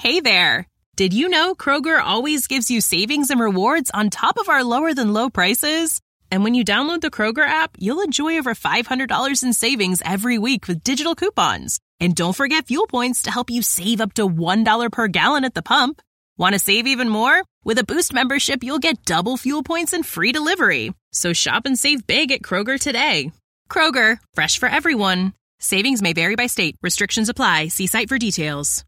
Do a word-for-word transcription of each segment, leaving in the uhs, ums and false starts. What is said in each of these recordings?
Hey there! Did you know Kroger always gives you savings and rewards on top of our lower-than-low prices? And when you download the Kroger app, you'll enjoy over five hundred dollars in savings every week with digital coupons. And don't forget fuel points to help you save up to one dollar per gallon at the pump. Want to save even more? With a Boost membership, you'll get double fuel points and free delivery. So shop and save big at Kroger today. Kroger, fresh for everyone. Savings may vary by state. Restrictions apply. See site for details.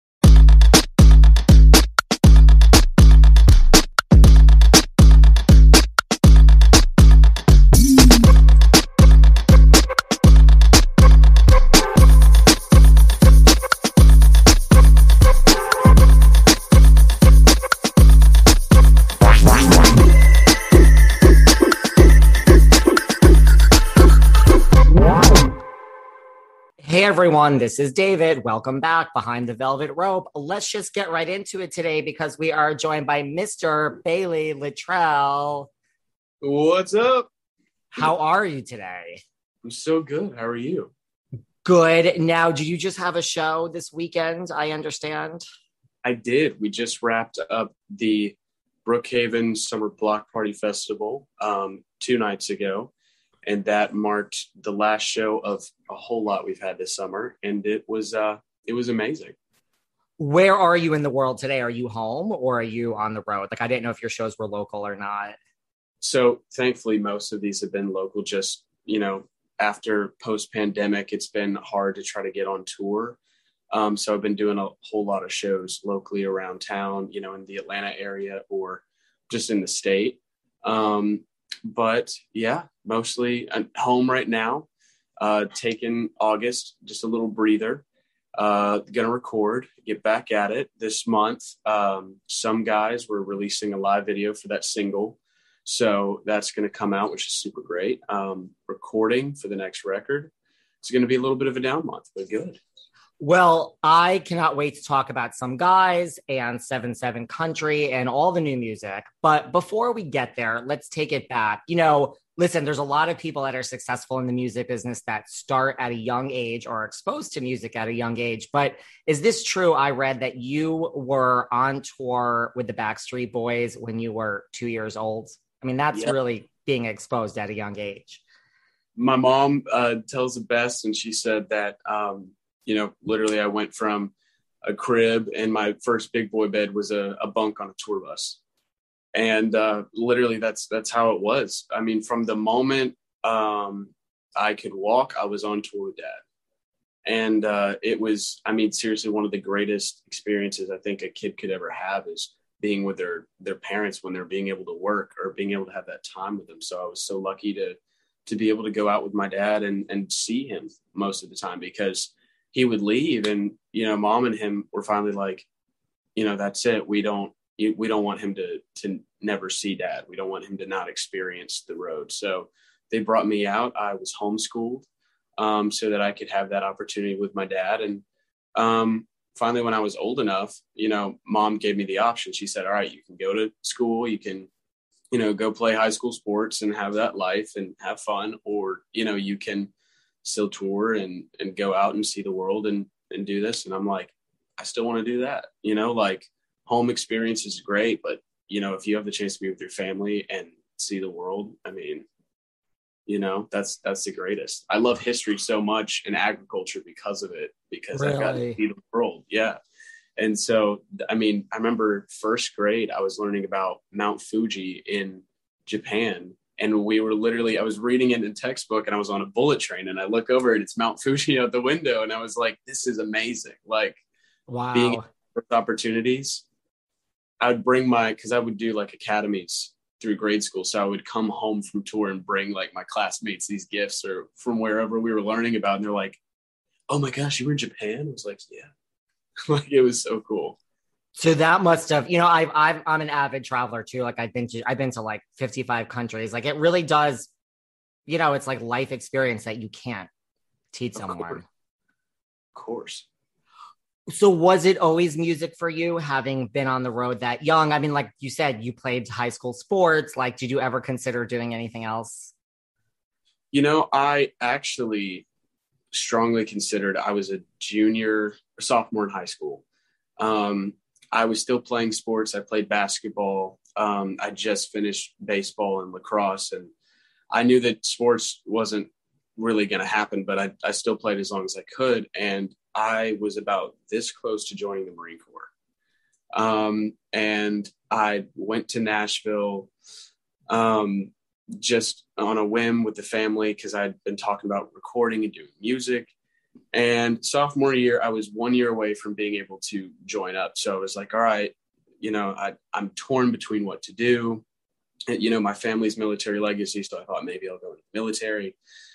Hey everyone, this is David. Welcome back behind the velvet rope. Let's just get right into it today because we are joined by Mister Bailey Littrell. What's up? How are you today? I'm so good. How are you? Good. Now, did you just have a show this weekend? I understand. I did. We just wrapped up the Brookhaven Summer Block Party Festival um, two nights ago. And that marked the last show of a whole lot we've had this summer. And it was uh, it was amazing. Where are you in the world today? Are you home or are you on the road? Like, I didn't know if your shows were local or not. So thankfully, most of these have been local. Just, you know, after post-pandemic, it's been hard to try to get on tour. Um, so I've been doing a whole lot of shows locally around town, you know, in the Atlanta area or just in the state. Um But yeah, mostly I'm home right now, uh, taking August, just a little breather, uh, gonna record, get back at it this month. Um, some guys were releasing a live video for that single. So that's going to come out, which is super great. Um, recording for the next record. It's going to be a little bit of a down month, but good. Well, I cannot wait to talk about Some Guys and seven seven Country and all the new music. But before we get there, let's take it back. You know, listen, there's a lot of people that are successful in the music business that start at a young age or are exposed to music at a young age. But is this true? I read that you were on tour with the Backstreet Boys when you were two years old. I mean, that's Yep. really being exposed at a young age. My mom uh, tells the best, and she said that, um, you know, literally I went from a crib and my first big boy bed was a, a bunk on a tour bus. And uh, literally that's, that's how it was. I mean, from the moment um, I could walk, I was on tour with Dad. And uh, it was, I mean, seriously, one of the greatest experiences I think a kid could ever have is being with their, their parents when they're being able to work or being able to have that time with them. So I was so lucky to, to be able to go out with my dad and, and see him most of the time, because he would leave and, you know, mom and him were finally like, you know, that's it. We don't, we don't want him to, to never see Dad. We don't want him to not experience the road. So they brought me out. I was homeschooled um, so that I could have that opportunity with my dad. And um, finally, when I was old enough, you know, mom gave me the option. She said, all right, you can go to school. You can, you know, go play high school sports and have that life and have fun. Or, you know, you can still tour and, and go out and see the world and, and do this. And I'm like, I still want to do that. You know, like home experience is great, but you know, if you have the chance to be with your family and see the world, I mean, you know, that's, that's the greatest. I love history so much and agriculture because of it, because Really? I got to see the world. Yeah. And so, I mean, I remember first grade, I was learning about Mount Fuji in Japan. And we were literally, I was reading it in a textbook and I was on a bullet train and I look over and it's Mount Fuji out the window. And I was like, this is amazing. Like, Wow. being with opportunities. I would bring my, cause I would do like academies through grade school. So I would come home from tour and bring like my classmates these gifts or from wherever we were learning about. And they're like, oh my gosh, you were in Japan? I was like, yeah. Like, it was so cool. So that must have, you know, I've, I've, I'm an avid traveler too. Like I've been to, I've been to like fifty-five countries. Like it really does, you know, it's like life experience that you can't teach Of someone. course. Of course. So was it always music for you, having been on the road that young? I mean, like you said, you played high school sports. Like, did you ever consider doing anything else? You know, I actually strongly considered, I was a junior or sophomore in high school. Um, I was still playing sports. I played basketball. Um, I just finished baseball and lacrosse, and I knew that sports wasn't really going to happen, but I, I still played as long as I could. And I was about this close to joining the Marine Corps. Um, and I went to Nashville um, just on a whim with the family because I'd been talking about recording and doing music. And sophomore year, I was one year away from being able to join up. So I was like, all right, you know, I, I'm torn between what to do. And, you know, my family's military legacy. So I thought maybe I'll go into the military.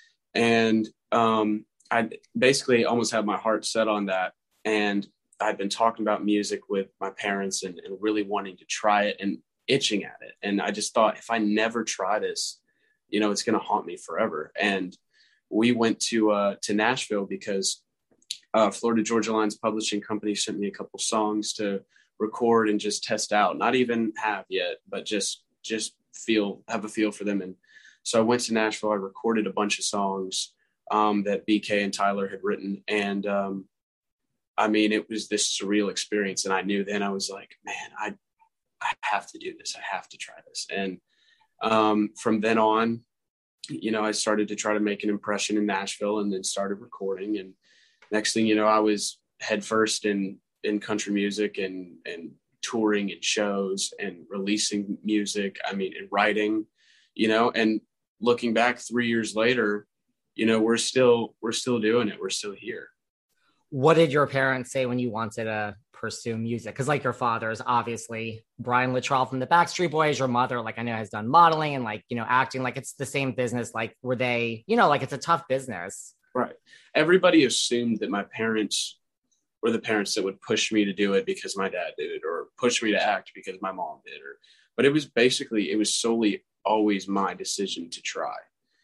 And um, I basically almost had my heart set on that. And I've been talking about music with my parents and, and really wanting to try it and itching at it. And I just thought, if I never try this, you know, it's going to haunt me forever. And we went to uh, to Nashville because uh, Florida Georgia Line's publishing company sent me a couple songs to record and just test out. Not even have yet, but just just feel have a feel for them. And so I went to Nashville. I recorded a bunch of songs um, that B K and Tyler had written, and um, I mean, it was this surreal experience. And I knew then I was like, man, I I have to do this. I have to try this. And um, from then on, you know, I started to try to make an impression in Nashville and then started recording. And next thing you know, I was headfirst in, in country music and, and touring and shows and releasing music. I mean, and writing, you know, and looking back three years later, you know, we're still, we're still doing it. We're still here. What did your parents say when you wanted to pursue music? Because like your father is obviously Brian Littrell from the Backstreet Boys. Your mother, like I know, has done modeling and like, you know, acting. Like it's the same business. Like were they, you know, like it's a tough business. Right. Everybody assumed that my parents were the parents that would push me to do it because my dad did it, or push me to act because my mom did, or, but it was basically, it was solely always my decision to try.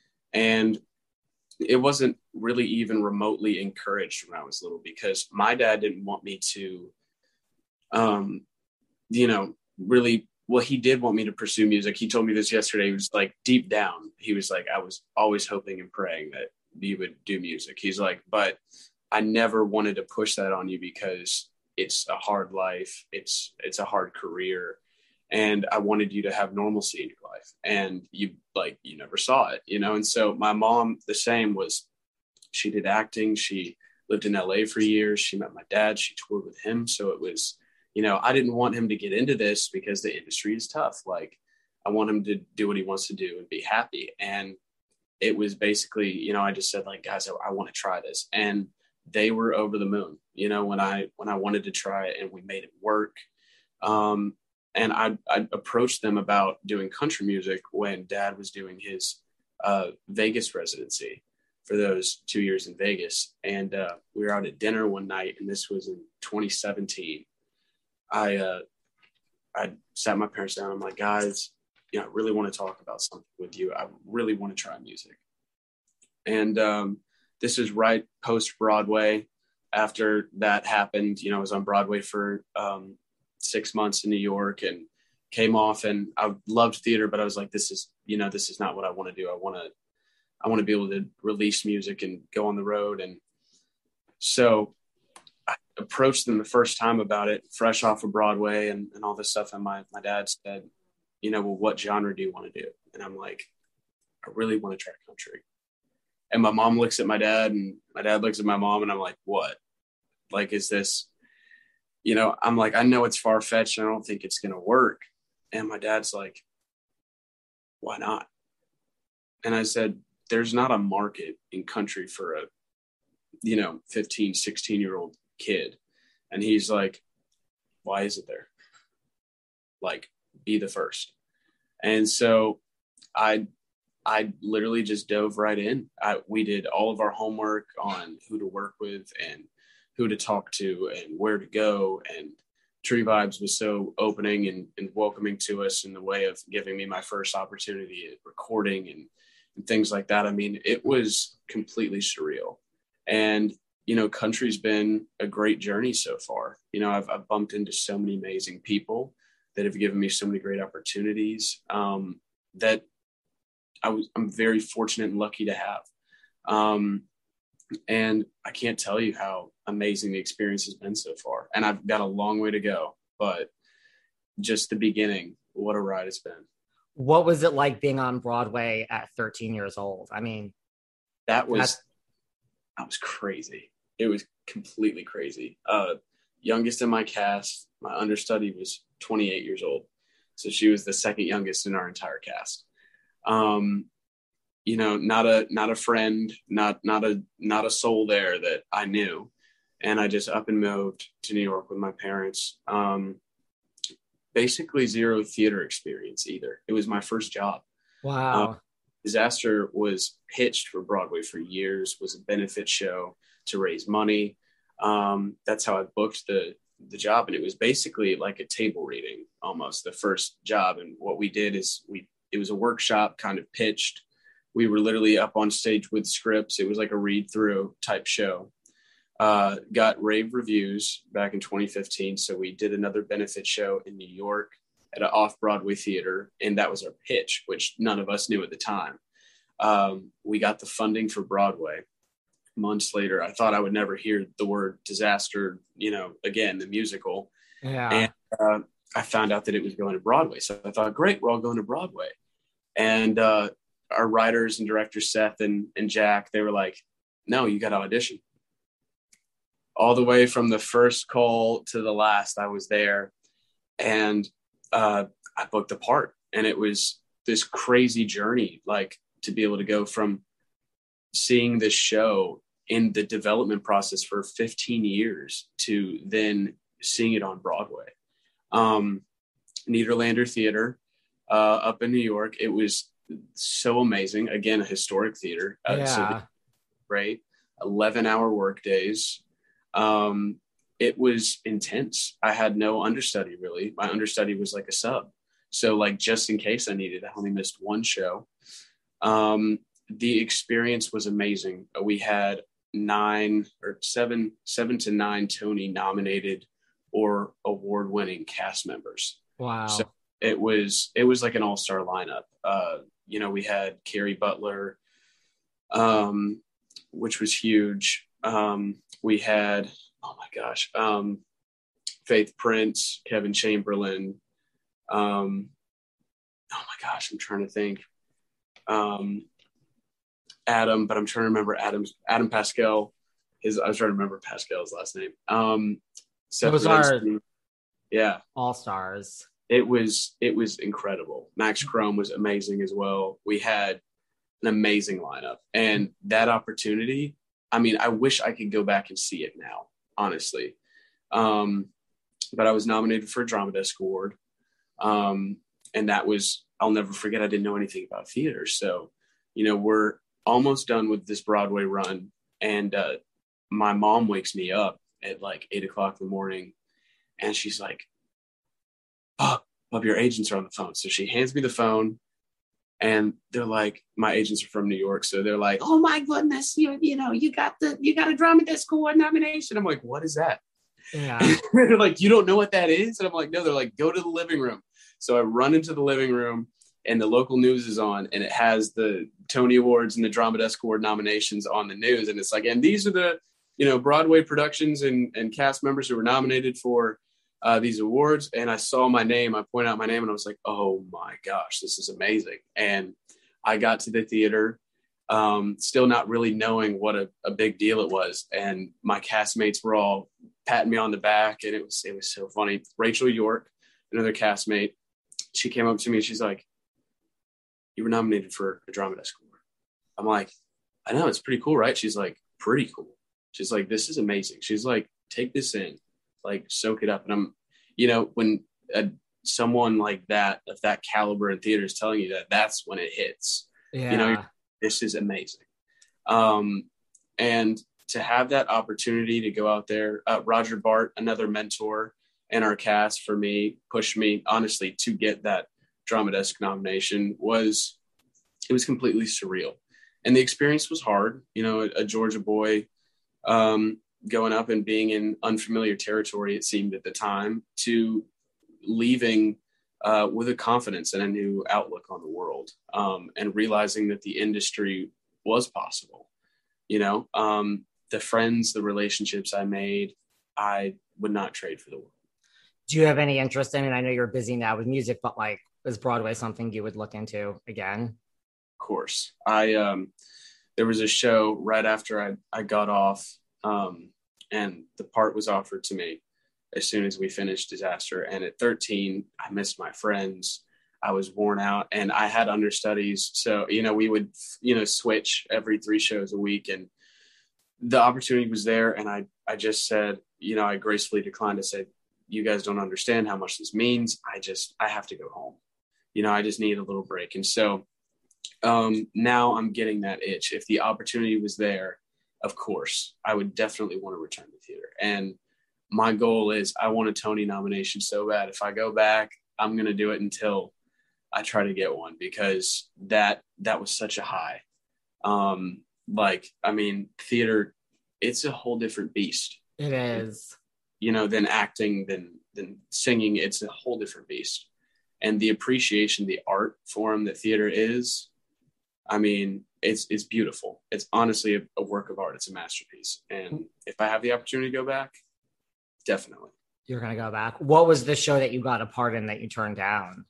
And it wasn't really even remotely encouraged when I was little because my dad didn't want me to, um, you know, really, well, he did want me to pursue music. He told me this yesterday. He was like, deep down, he was like, I was always hoping and praying that you would do music. He's like, but I never wanted to push that on you because it's a hard life. It's, it's a hard career. And I wanted you to have normalcy in your life. And you like, you never saw it, you know? And so my mom, the same, was she did acting. She lived in L A for years. She met my dad. She toured with him. So it was, you know, I didn't want him to get into this because the industry is tough. Like I want him to do what he wants to do and be happy. And it was basically, you know, I just said like, guys, I, I want to try this. And they were over the moon, you know, when I, when I wanted to try it and we made it work. Um, And I, I approached them about doing country music when Dad was doing his uh, Vegas residency for those two years in Vegas. And uh, we were out at dinner one night, and this was in twenty seventeen. I uh, I sat my parents down. I'm like, guys, you know, I really want to talk about something with you. I really want to try music. And um, this is right post Broadway. After that happened, you know, I was on Broadway for um, six months in New York and came off, and I loved theater, but I was like, this is, you know, this is not what I want to do. I want to, I want to be able to release music and go on the road. And so I approached them the first time about it, fresh off of Broadway and, and all this stuff. And my, my dad said, you know, well, what genre do you want to do? And I'm like, I really want to try country. And my mom looks at my dad and my dad looks at my mom, and I'm like, what? Like, is this, you know, I'm like, I know it's far-fetched and I don't think it's going to work. And my dad's like, why not? And I said, there's not a market in country for a, you know, fifteen, sixteen year old kid. And he's like, why is it there? Like, be the first. And so I, I literally just dove right in. I, we did all of our homework on who to work with and who to talk to and where to go. And Tree Vibes was so opening and, and welcoming to us in the way of giving me my first opportunity at recording and, and things like that. I mean, it was completely surreal. And, you know, country's been a great journey so far. You know, I've, I've bumped into so many amazing people that have given me so many great opportunities um, that I was, I'm very fortunate and lucky to have. Um, And I can't tell you how amazing the experience has been so far. And I've got a long way to go, but just the beginning, what a ride it's been. What was it like being on Broadway at thirteen years old? I mean, that was, that was crazy. It was completely crazy. Uh, youngest in my cast, my understudy was twenty-eight years old. So she was the second youngest in our entire cast. Um, you know, not a, not a friend, not, not a, not a soul there that I knew. And I just up and moved to New York with my parents. Um, basically zero theater experience either. It was my first job. Wow. Uh, Disaster was pitched for Broadway for years, was a benefit show to raise money. Um, that's how I booked the, the job. And it was basically like a table reading, almost the first job. And what we did is we, it was a workshop kind of pitched. We were literally up on stage with scripts. It was like a read through type show. Uh, got rave reviews back in twenty fifteen. So we did another benefit show in New York at an off-Broadway theater. And that was our pitch, which none of us knew at the time. Um, we got the funding for Broadway. Months later, I thought I would never hear the word Disaster, you know, again, the musical. Yeah. And uh, I found out that it was going to Broadway. So I thought, great, we're all going to Broadway. And uh, our writers and directors, Seth and, and Jack, they were like, no, you got to audition. All the way from the first call to the last, I was there. And uh, I booked a part. And it was this crazy journey, like to be able to go from seeing this show in the development process for fifteen years to then seeing it on Broadway. Um, Nederlander Theater uh, up in New York. It was so amazing. Again, a historic theater. Uh, yeah. So great. eleven hour work days. Um, it was intense. I had no understudy really. My understudy was like a sub. So like, just in case I needed, I only missed one show. Um, the experience was amazing. We had nine or seven, seven to nine Tony nominated or award winning cast members. Wow. So it was, it was like an all-star lineup. Uh, you know, we had Carrie Butler, um, which was huge. Um, we had, oh my gosh, um, Faith Prince, Kevin Chamberlain. Um, oh my gosh, I'm trying to think. Um, Adam, but I'm trying to remember Adam's Adam Pascal. His I was trying to remember Pascal's last name. Um, Those are yeah, all stars. It was it was incredible. Max Chrome was amazing as well. We had an amazing lineup, and that opportunity. I mean, I wish I could go back and see it now, honestly. Um, but I was nominated for a Drama Desk Award, um, and that was I'll never forget. I didn't know anything about theater, so you know we're almost done with this Broadway run. And uh, my mom wakes me up at like eight o'clock in the morning and she's like, oh, Bub, your agents are on the phone. So she hands me the phone and they're like, my agents are from New York. So they're like, oh my goodness, you, you know, you got the, you got a Drama Desk Award nomination. I'm like, what is that? Yeah. They're like, you don't know what that is? And I'm like, no, they're like, go to the living room. So I run into the living room and the local news is on and it has the Tony Awards and the Drama Desk Award nominations on the news. And it's like, and these are the, you know, Broadway productions and, and cast members who were nominated for uh, these awards. And I saw my name, I pointed out my name and I was like, oh my gosh, this is amazing. And I got to the theater, um, still not really knowing what a, a big deal it was. And my castmates were all patting me on the back and it was, it was so funny. Rachel York, another castmate, she came up to me and she's like, you were nominated for a Drama Desk Award. I'm like, I know, it's pretty cool, right? She's like, pretty cool. She's like, this is amazing. She's like, take this in, like, soak it up. And I'm, you know, when uh, someone like that, of that caliber in theater is telling you that, that's when it hits. Yeah. You know, this is amazing. Um, and to have that opportunity to go out there, uh, Roger Bart, another mentor in our cast for me, pushed me, honestly, to get that Drama Desk nomination. Was it was completely surreal, and the experience was hard. You know, a, a Georgia boy um, going up and being in unfamiliar territory, it seemed at the time, to leaving uh, with a confidence and a new outlook on the world, um, and realizing that the industry was possible. you know, um, the friends, the relationships I made, I would not trade for the world. Do you have any interest in it? I know you're busy now with music, but like, is Broadway something you would look into again? Of course. I, um, there was a show right after I, I got off, um, and the part was offered to me as soon as we finished Disaster. And at thirteen, I missed my friends. I was worn out and I had understudies. So, you know, we would, you know, switch every three shows a week, and the opportunity was there. And I, I just said, you know, I gracefully declined to say, you guys don't understand how much this means. I just, I have to go home. You know, I just need a little break. And so um, now I'm getting that itch. If the opportunity was there, of course, I would definitely want to return to theater. And my goal is I want a Tony nomination so bad. If I go back, I'm going to do it until I try to get one, because that, that was such a high. Um, like, I mean, theater, it's a whole different beast. It is. You know, than acting, than than singing. It's a whole different beast. And the appreciation, the art form that theater is, I mean, it's it's beautiful. It's honestly a, a work of art. It's a masterpiece. And if I have the opportunity to go back, definitely. You're going to go back. What was the show that you got a part in that you turned down?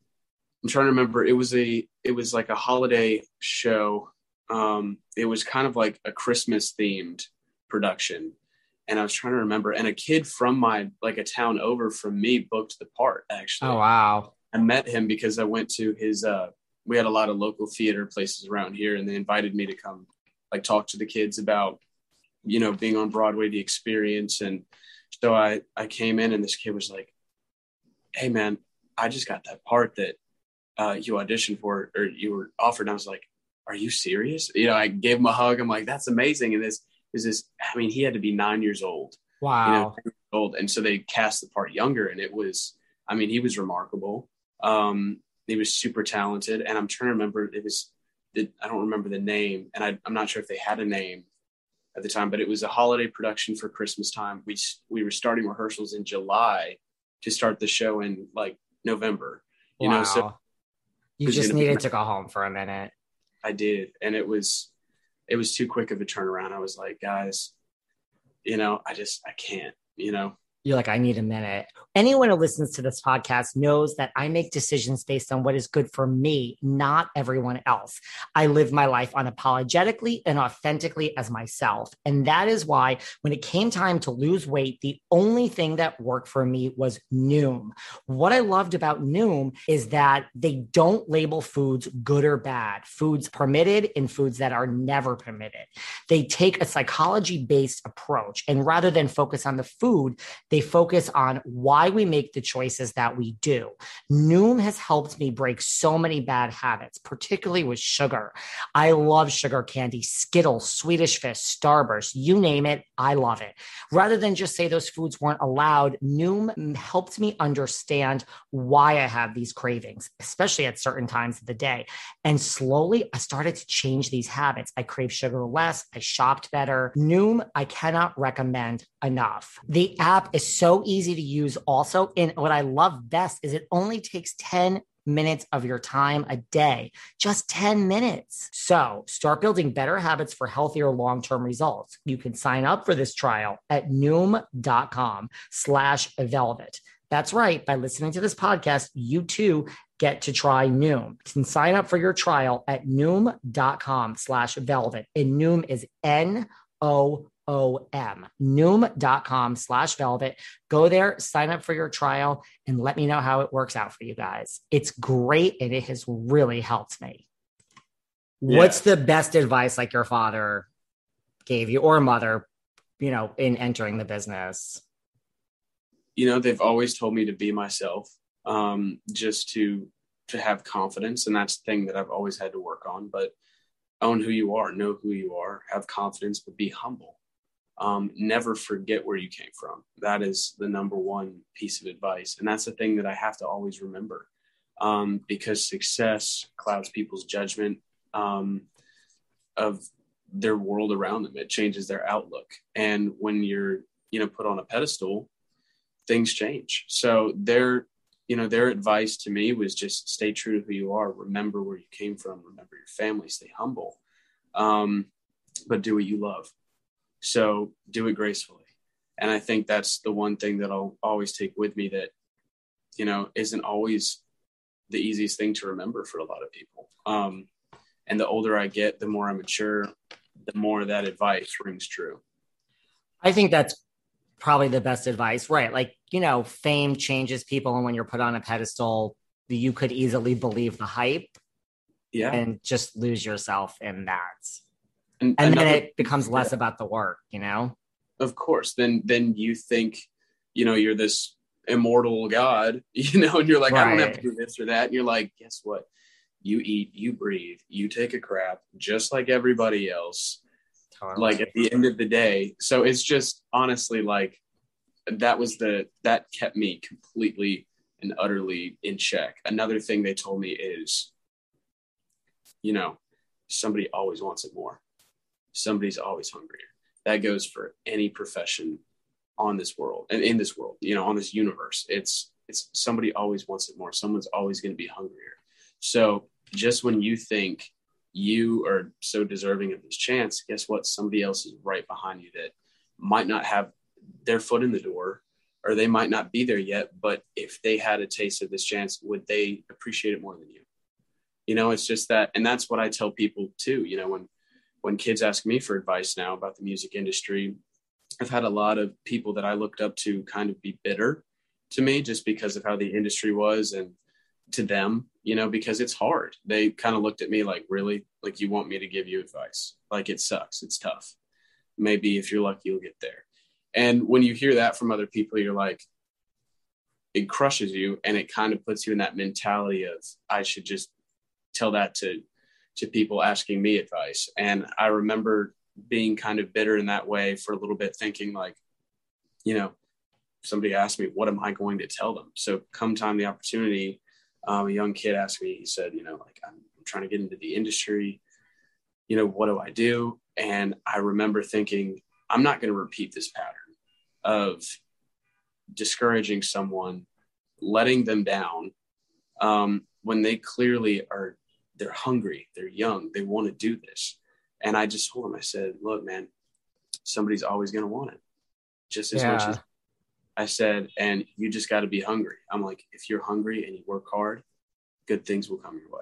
I'm trying to remember. It was a it was like a holiday show. Um, it was kind of like a Christmas themed production. And I was trying to remember, and a kid from my, like a town over from me booked the part, actually. Oh, wow. I met him because I went to his, uh, we had a lot of local theater places around here, and they invited me to come, like, talk to the kids about, you know, being on Broadway, the experience. And so I, I came in, and this kid was like, hey, man, I just got that part that uh, you auditioned for, or you were offered. And I was like, are you serious? You know, I gave him a hug. I'm like, that's amazing. And this, is this, I mean, he had to be nine years old. Wow. You know, years old. And so they cast the part younger, and it was, I mean, he was remarkable. Um, he was super talented. And I'm trying to remember, it was, it, I don't remember the name, and I, I'm not sure if they had a name at the time, but it was a holiday production for Christmas time. We, we were starting rehearsals in July to start the show in like November, you wow. know, so you just needed to go home for a minute. I did. And it was, it was too quick of a turnaround. I was like, guys, you know, I just, I can't, you know. You're like, I need a minute. Anyone who listens to this podcast knows that I make decisions based on what is good for me, not everyone else. I live my life unapologetically and authentically as myself. And that is why when it came time to lose weight, the only thing that worked for me was Noom. What I loved about Noom is that they don't label foods good or bad, foods permitted and foods that are never permitted. They take a psychology-based approach, and rather than focus on the food, they focus on why we make the choices that we do. Noom has helped me break so many bad habits, particularly with sugar. I love sugar candy, Skittles, Swedish Fish, Starburst, you name it, I love it. Rather than just say those foods weren't allowed, Noom helped me understand why I have these cravings, especially at certain times of the day. And slowly, I started to change these habits. I crave sugar less. I shopped better. Noom, I cannot recommend enough. The app is so easy to use also. And what I love best is it only takes ten minutes of your time a day, just ten minutes. So start building better habits for healthier long-term results. You can sign up for this trial at noom.com slash velvet. That's right. By listening to this podcast, you too get to try Noom. You can sign up for your trial at noom.com slash velvet. And Noom is N O O M, noom.com slash velvet. Go there, sign up for your trial, and let me know how it works out for you guys. It's great, and it has really helped me. Yeah. What's the best advice like your father gave you, or mother, you know, in entering the business? You know, they've always told me to be myself, um, just to to have confidence. And that's the thing that I've always had to work on. But own who you are, know who you are, have confidence, but be humble. Um, never forget where you came from. That is the number one piece of advice. And that's the thing that I have to always remember, um, because success clouds people's judgment um, of their world around them. It changes their outlook. And when you're, you know, put on a pedestal, things change. So their, you know, their advice to me was just stay true to who you are. Remember where you came from. Remember your family. Stay humble. Um, but do what you love. So do it gracefully. And I think that's the one thing that I'll always take with me that, you know, isn't always the easiest thing to remember for a lot of people. Um, and the older I get, the more I mature, the more that advice rings true. I think that's probably the best advice, right? Like, you know, fame changes people. And when you're put on a pedestal, you could easily believe the hype yeah, and just lose yourself in that. And, and another, then it becomes less about the work, you know? Of course. Then, then you think, you know, you're this immortal God, you know, and you're like, right. I don't have to do this or that. And you're like, guess what? You eat, you breathe, you take a crap just like everybody else. Totally. Like at the end of the day. So it's just honestly like that was the, that kept me completely and utterly in check. Another thing they told me is, you know, somebody always wants it more. Somebody's always hungrier. That goes for any profession on this world and in this world, you know, on this universe. It's, it's somebody always wants it more. Someone's always going to be hungrier. So just when you think you are so deserving of this chance, guess what? Somebody else is right behind you that might not have their foot in the door, or they might not be there yet. But if they had a taste of this chance, would they appreciate it more than you? You know, it's just that. And that's what I tell people too. You know, when, when kids ask me for advice now about the music industry, I've had a lot of people that I looked up to kind of be bitter to me just because of how the industry was and to them, you know, because it's hard. They kind of looked at me like, really? Like, you want me to give you advice? Like, it sucks. It's tough. Maybe if you're lucky, you'll get there. And when you hear that from other people, you're like, it crushes you. And it kind of puts you in that mentality of, I should just tell that to, to people asking me advice. And I remember being kind of bitter in that way for a little bit, thinking like, you know, somebody asked me, what am I going to tell them? So come time the opportunity, um, a young kid asked me, he said, you know, like, I'm, I'm trying to get into the industry. You know, what do I do? And I remember thinking, I'm not going to repeat this pattern of discouraging someone, letting them down, um, when they clearly are, they're hungry, they're young, they want to do this. And I just told him, I said, look, man, somebody's always going to want it just as yeah. much as I said, and you just got to be hungry. I'm like, if you're hungry and you work hard, good things will come your way.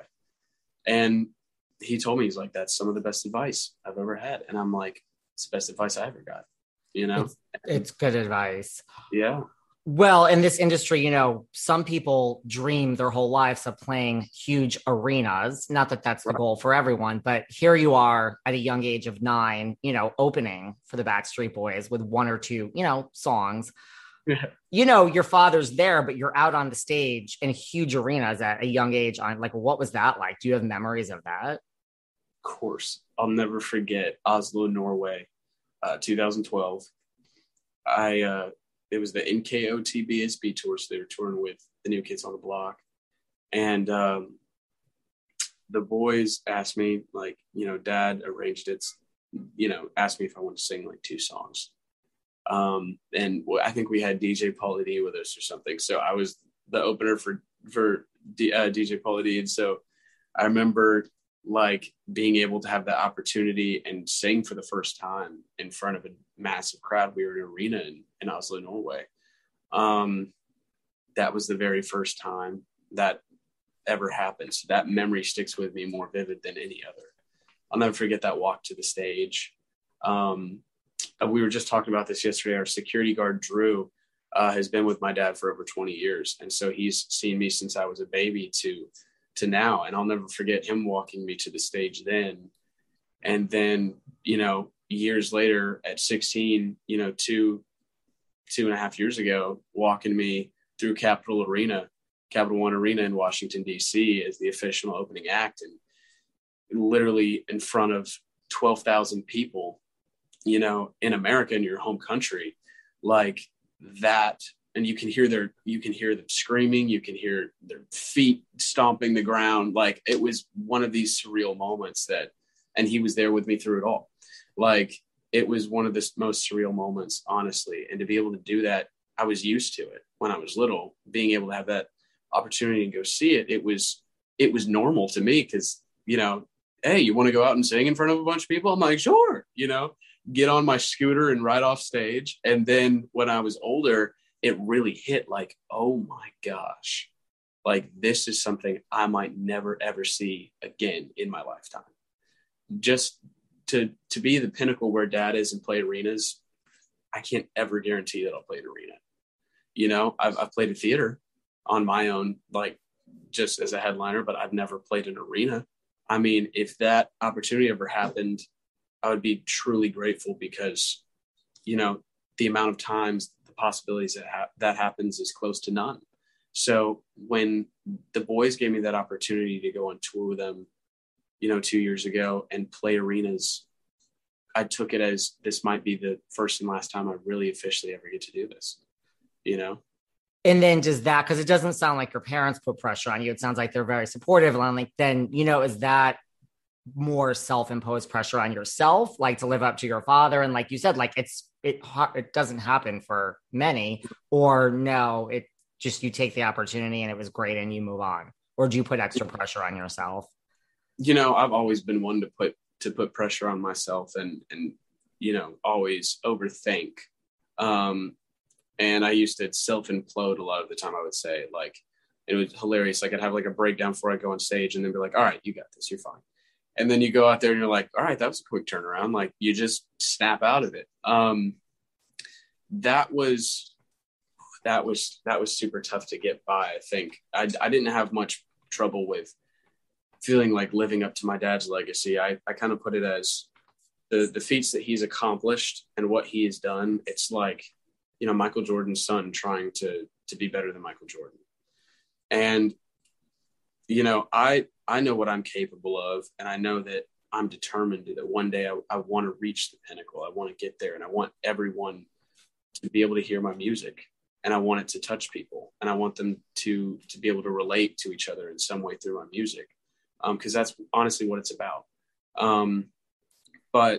And he told me, he's like, that's some of the best advice I've ever had. And I'm like, it's the best advice I ever got, you know? It's, it's good advice. Yeah. Well, in this industry, you know, some people dream their whole lives of playing huge arenas. Not that that's the right. goal for everyone, but here you are at a young age of nine, you know, opening for the Backstreet Boys with one or two, you know, songs. Yeah. You know, your father's there, but you're out on the stage in huge arenas at a young age. On like, what was that like? Do you have memories of that? Of course. I'll never forget Oslo, Norway, uh, two thousand twelve. I, uh, it was the N K O T B S B tour. So they were touring with the New Kids on the Block. And um, the boys asked me, like, you know, Dad arranged it, you know, asked me if I wanted to sing like two songs. Um, and I think we had D J Pauly D with us or something. So I was the opener for, for D, uh, D J Pauly D. And so I remember like being able to have the opportunity and sing for the first time in front of a massive crowd. We were in an arena in, in Oslo, Norway. Um, that was the very first time that ever happened. So that memory sticks with me more vivid than any other. I'll never forget that walk to the stage. Um, we were just talking about this yesterday. Our security guard, Drew, uh, has been with my dad for over twenty years. And so he's seen me since I was a baby to to now. And I'll never forget him walking me to the stage then. And then, you know, years later at sixteen, you know, two, two and a half years ago, walking me through Capitol Arena, Capital One Arena in Washington, D C as the official opening act. And literally in front of twelve thousand people, you know, in America, in your home country, like that. And you can hear their, you can hear them screaming, you can hear their feet stomping the ground. Like it was one of these surreal moments that, and he was there with me through it all. Like it was one of the most surreal moments, honestly. And to be able to do that, I was used to it when I was little, being able to have that opportunity and go see it. It was, it was normal to me. Cause you know, hey, you want to go out and sing in front of a bunch of people? I'm like, sure. you know, get on my scooter and ride off stage. And then when I was older, it really hit like, oh my gosh, like this is something I might never, ever see again in my lifetime. Just to, to be the pinnacle where dad is and play arenas, I can't ever guarantee that I'll play an arena. You know, I've, I've played a theater on my own, like just as a headliner, but I've never played an arena. I mean, if that opportunity ever happened, I would be truly grateful because, you know, the amount of times the possibilities that ha- that happens is close to none. So when the boys gave me that opportunity to go on tour with them, you know, two years ago and play arenas, I took it as this might be the first and last time I really officially ever get to do this, you know? And then does that, because it doesn't sound like your parents put pressure on you. It sounds like they're very supportive. And I'm like, then, you know, is that more self-imposed pressure on yourself, like to live up to your father? And like you said, like it's, it, it doesn't happen for many, or no, it just, you take the opportunity and it was great and you move on? Or do you put extra pressure on yourself? You know, I've always been one to put, to put pressure on myself and, and, you know, always overthink. Um, And I used to self-implode a lot of the time, I would say. Like, it was hilarious. Like, I'd have like a breakdown before I go on stage and then be like, all right, you got this, you're fine. And then you go out there and you're like, all right, that was a quick turnaround. Like, you just snap out of it. Um, that was, that was, that was super tough to get by, I think. I, I didn't have much trouble with feeling like living up to my dad's legacy. I, I kind of put it as the, the feats that he's accomplished and what he has done. It's like, you know, Michael Jordan's son trying to, to be better than Michael Jordan. And, you know, I, I know what I'm capable of. And I know that I'm determined that one day I, I want to reach the pinnacle. I want to get there. And I want everyone to be able to hear my music. And I want it to touch people. And I want them to, to be able to relate to each other in some way through my music. Um, cause that's honestly what it's about. Um, but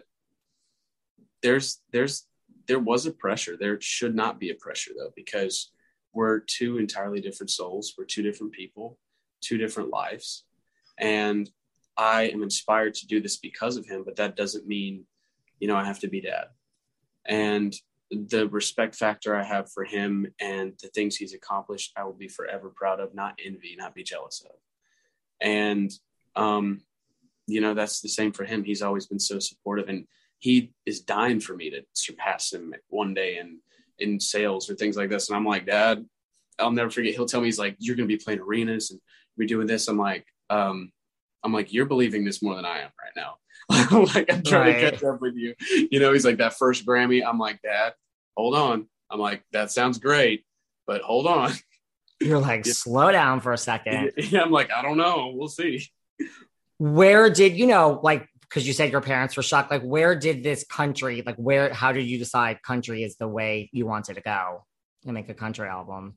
there's, there's, there was a pressure. There should not be a pressure though, because we're two entirely different souls. We're two different people, two different lives. And I am inspired to do this because of him, but that doesn't mean, you know, I have to be dad. And the respect factor I have for him and the things he's accomplished, I will be forever proud of, not envy, not be jealous of. And, um, you know, that's the same for him. He's always been so supportive, and he is dying for me to surpass him one day in, in sales or things like this. And I'm like, Dad, I'll never forget. He'll tell me, he's like, you're going to be playing arenas and we're doing this. I'm like, um, I'm like, you're believing this more than I am right now. I'm like, I'm trying right. to catch up with you. You know, he's like, that first Grammy. I'm like, Dad, hold on. I'm like, that sounds great, but hold on. You're like, yeah. Slow down for a second. Yeah, I'm like, I don't know. We'll see. Where did, you know, like, because you said your parents were shocked, like, where did this country, like, where, how did you decide country is the way you wanted to go and make a country album?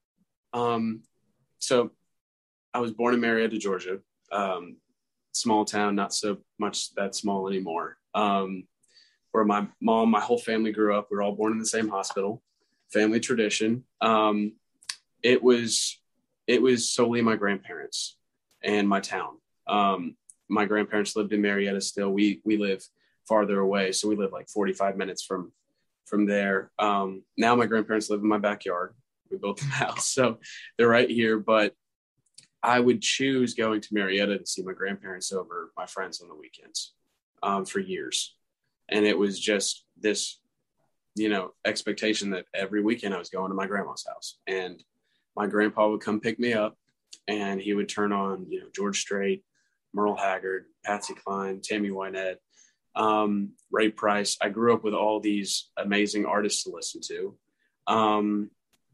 Um, so I was born in Marietta, Georgia, um, small town, not so much that small anymore, um, where my mom, my whole family grew up. We were all born in the same hospital, family tradition. Um, it was, it was solely my grandparents and my town. Um, my grandparents lived in Marietta still. We, we live farther away. So we live like forty-five minutes from, from there. Um, now my grandparents live in my backyard. We built the house, so they're right here, but I would choose going to Marietta to see my grandparents over my friends on the weekends, um, for years. And it was just this, you know, expectation that every weekend I was going to my grandma's house, and my grandpa would come pick me up and he would turn on, you know, George Strait, Merle Haggard, Patsy Cline, Tammy Wynette, um, Ray Price. I grew up with all these amazing artists to listen to. Um,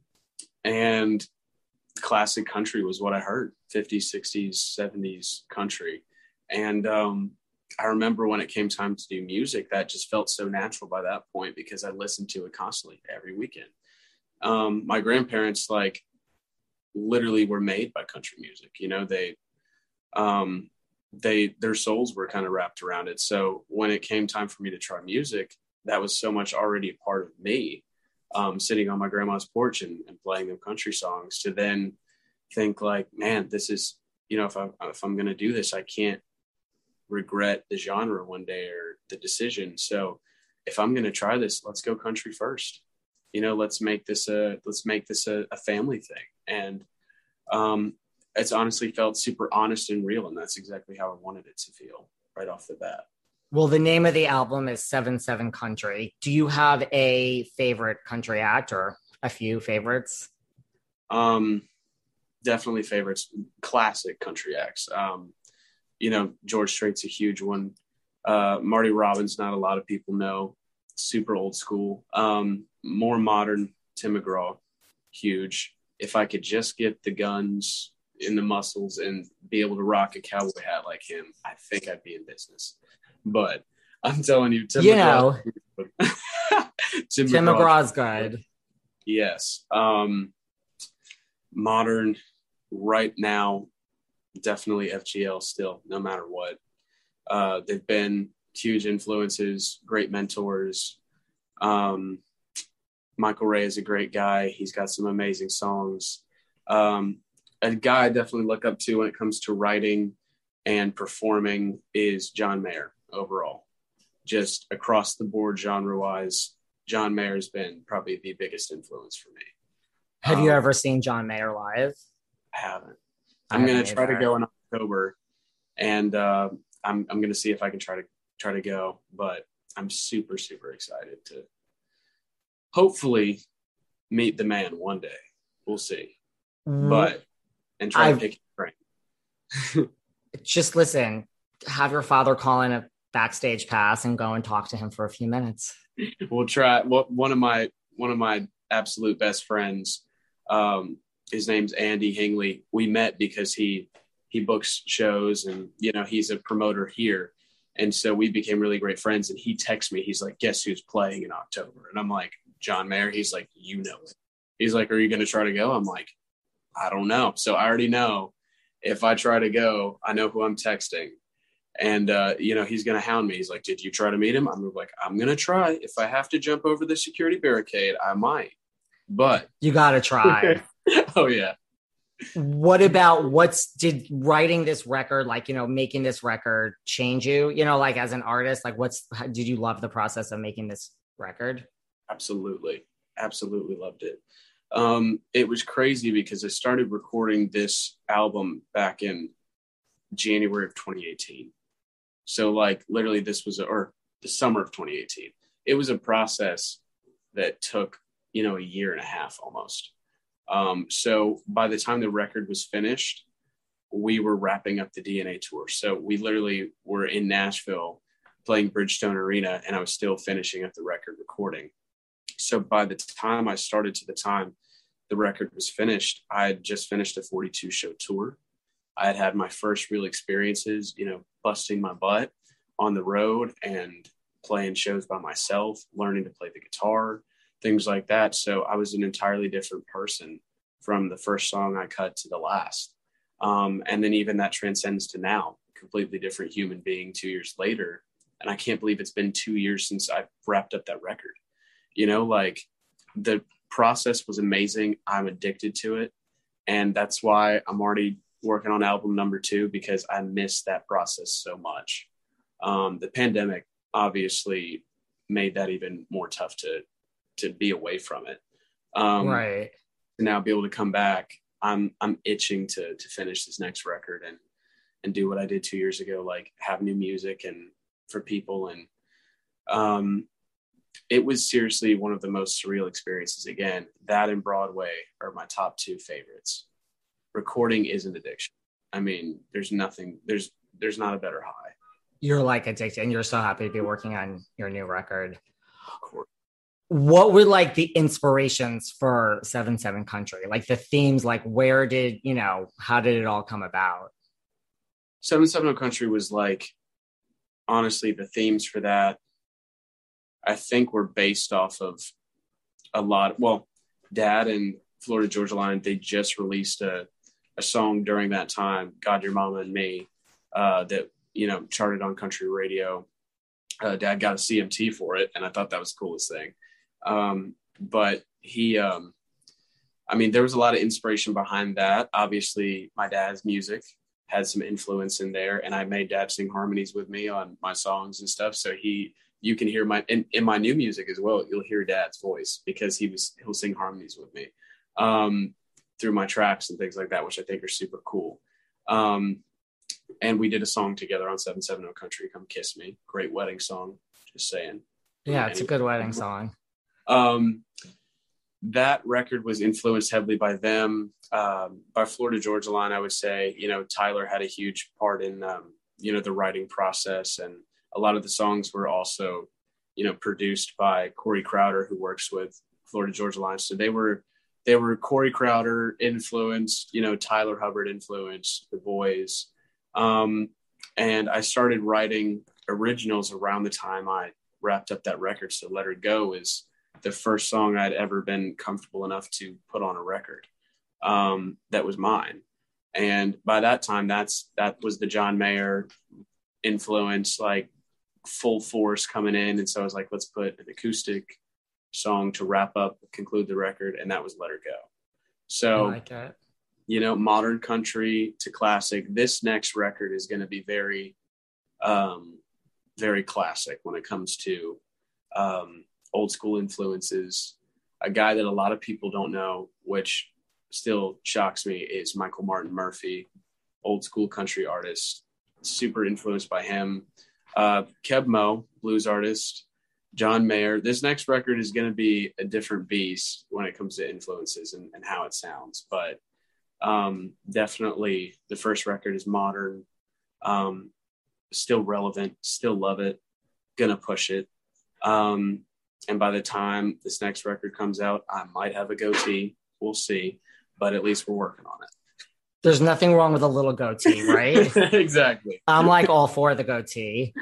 and classic country was what I heard, fifties, sixties, seventies country. And um, I remember when it came time to do music, that just felt so natural by that point because I listened to it constantly every weekend. Um, my grandparents, like, literally were made by country music. You know, they, um, they, their souls were kind of wrapped around it. So when it came time for me to try music, that was so much already a part of me, um, sitting on my grandma's porch and, and playing them country songs, to then think like, man, this is, you know, if I, if I'm going to do this, I can't regret the genre one day or the decision. So if I'm going to try this, let's go country first. You know, let's make this a, let's make this a, a family thing. And um, it's honestly felt super honest and real. And that's exactly how I wanted it to feel right off the bat. Well, the name of the album is seven seven Country. Do you have a favorite country act or a few favorites? Um, definitely favorites, classic country acts. Um, you know, George Strait's a huge one. Uh, Marty Robbins, not a lot of people know, super old school. Um, more modern, Tim McGraw, huge. If I could just get the guns in the muscles and be able to rock a cowboy hat like him, I think I'd be in business. But I'm telling you, Tim you McGraw, know, Tim, Tim McGraw, McGraw's good. Yes. Um, modern right now, definitely F G L still, no matter what. Uh, they've been huge influences, great mentors. Um, Michael Ray is a great guy. He's got some amazing songs. Um, a guy I definitely look up to when it comes to writing and performing is John Mayer overall. Just across the board, genre-wise, John Mayer has been probably the biggest influence for me. Have um, you ever seen John Mayer live? I haven't. I I'm going to try either. to go in October, and uh, I'm I'm going to see if I can try to try to go. But I'm super super excited to hopefully meet the man one day. We'll see. Mm, But and try I've- to pick his brain. Just listen, have your father call in a backstage pass and go and talk to him for a few minutes. We'll try. Well, one of my one of my absolute best friends, um, his name's Andy Hingley. We met because he he books shows, and you know he's a promoter here, and so we became really great friends. And he texts me. He's like, "Guess who's playing in October?" And I'm like, "John Mayer." He's like, "You know it." He's like, "Are you going to try to go?" I'm like, "I don't know." So I already know if I try to go, I know who I'm texting. And, uh, you know, he's going to hound me. He's like, "Did you try to meet him?" I'm like, "I'm going to try. If I have to jump over the security barricade, I might." But You got to try. oh, yeah. What about what's did writing this record, like, you know, making this record change you, you know, like as an artist, like what's, how, did you love the process of making this record? Absolutely. Absolutely loved it. Um, it was crazy because I started recording this album back in January of twenty eighteen. So like literally this was, a, or the summer of twenty eighteen, it was a process that took, you know, a year and a half almost. Um, so by the time the record was finished, we were wrapping up the D N A tour. So we literally were in Nashville playing Bridgestone Arena, and I was still finishing up the record recording. So by the time I started to the time the record was finished, I had just finished a forty-two show tour. I had had my first real experiences, you know, busting my butt on the road and playing shows by myself, learning to play the guitar, things like that. So I was an entirely different person from the first song I cut to the last. Um, and then even that transcends to now, completely different human being two years later. And I can't believe it's been two years since I wrapped up that record. You know, like the process was amazing. I'm addicted to it. And that's why I'm already working on album number two, because I miss that process so much. Um, the pandemic obviously made that even more tough to, to be away from it. Um, Right. To now be able to come back. I'm, I'm itching to, to finish this next record and, and do what I did two years ago, like have new music and for people. And, um, it was seriously one of the most surreal experiences. Again, that and Broadway are my top two favorites. Recording is an addiction. I mean, there's nothing, there's, there's not a better high. You're like addicted and you're so happy to be working on your new record. Of course. What were like the inspirations for seven seven Country? Like the themes, like where did, you know, how did it all come about? seven seven Country was like, honestly, the themes for that, I think were based off of a lot. Well, Dad and Florida Georgia Line, they just released a, a song during that time, God, Your Mama and Me, uh, that, you know, charted on country radio. Uh, Dad got a C M T for it, and I thought that was the coolest thing. Um, but he, um, I mean, there was a lot of inspiration behind that. Obviously, my dad's music had some influence in there, and I made Dad sing harmonies with me on my songs and stuff. So he, you can hear my, in, in my new music as well, you'll hear Dad's voice because he was, he'll sing harmonies with me um, through my tracks and things like that, which I think are super cool. Um, and we did a song together on seven seventy Country, Come Kiss Me. Great wedding song. Just saying. Yeah, it's a good wedding song. Um, that record was influenced heavily by them, um, by Florida Georgia Line. I would say, you know, Tyler had a huge part in, um, you know, the writing process, and a lot of the songs were also, you know, produced by Corey Crowder, who works with Florida Georgia Line. So they were, they were Corey Crowder influenced, you know, Tyler Hubbard influenced, the boys. Um, and I started writing originals around the time I wrapped up that record. So Let Her Go is the first song I'd ever been comfortable enough to put on a record um, that was mine. And by that time, that's, that was the John Mayer influence, like full force coming in. And so I was like, let's put an acoustic song to wrap up, conclude the record. And that was Let Her Go. So, I like it. You know, modern country to classic. This next record is going to be very, um, very classic when it comes to, um, old school influences. A guy that a lot of people don't know, which still shocks me, is Michael Martin Murphey, old school country artist, super influenced by him. Uh, Keb Mo, blues artist, John Mayer. This next record is going to be a different beast when it comes to influences and, and how it sounds, but um, definitely the first record is modern, um, still relevant, still love it, gonna push it. Um, And by the time this next record comes out, I might have a goatee. We'll see. But at least we're working on it. There's nothing wrong with a little goatee, right? Exactly. I'm like all for the goatee.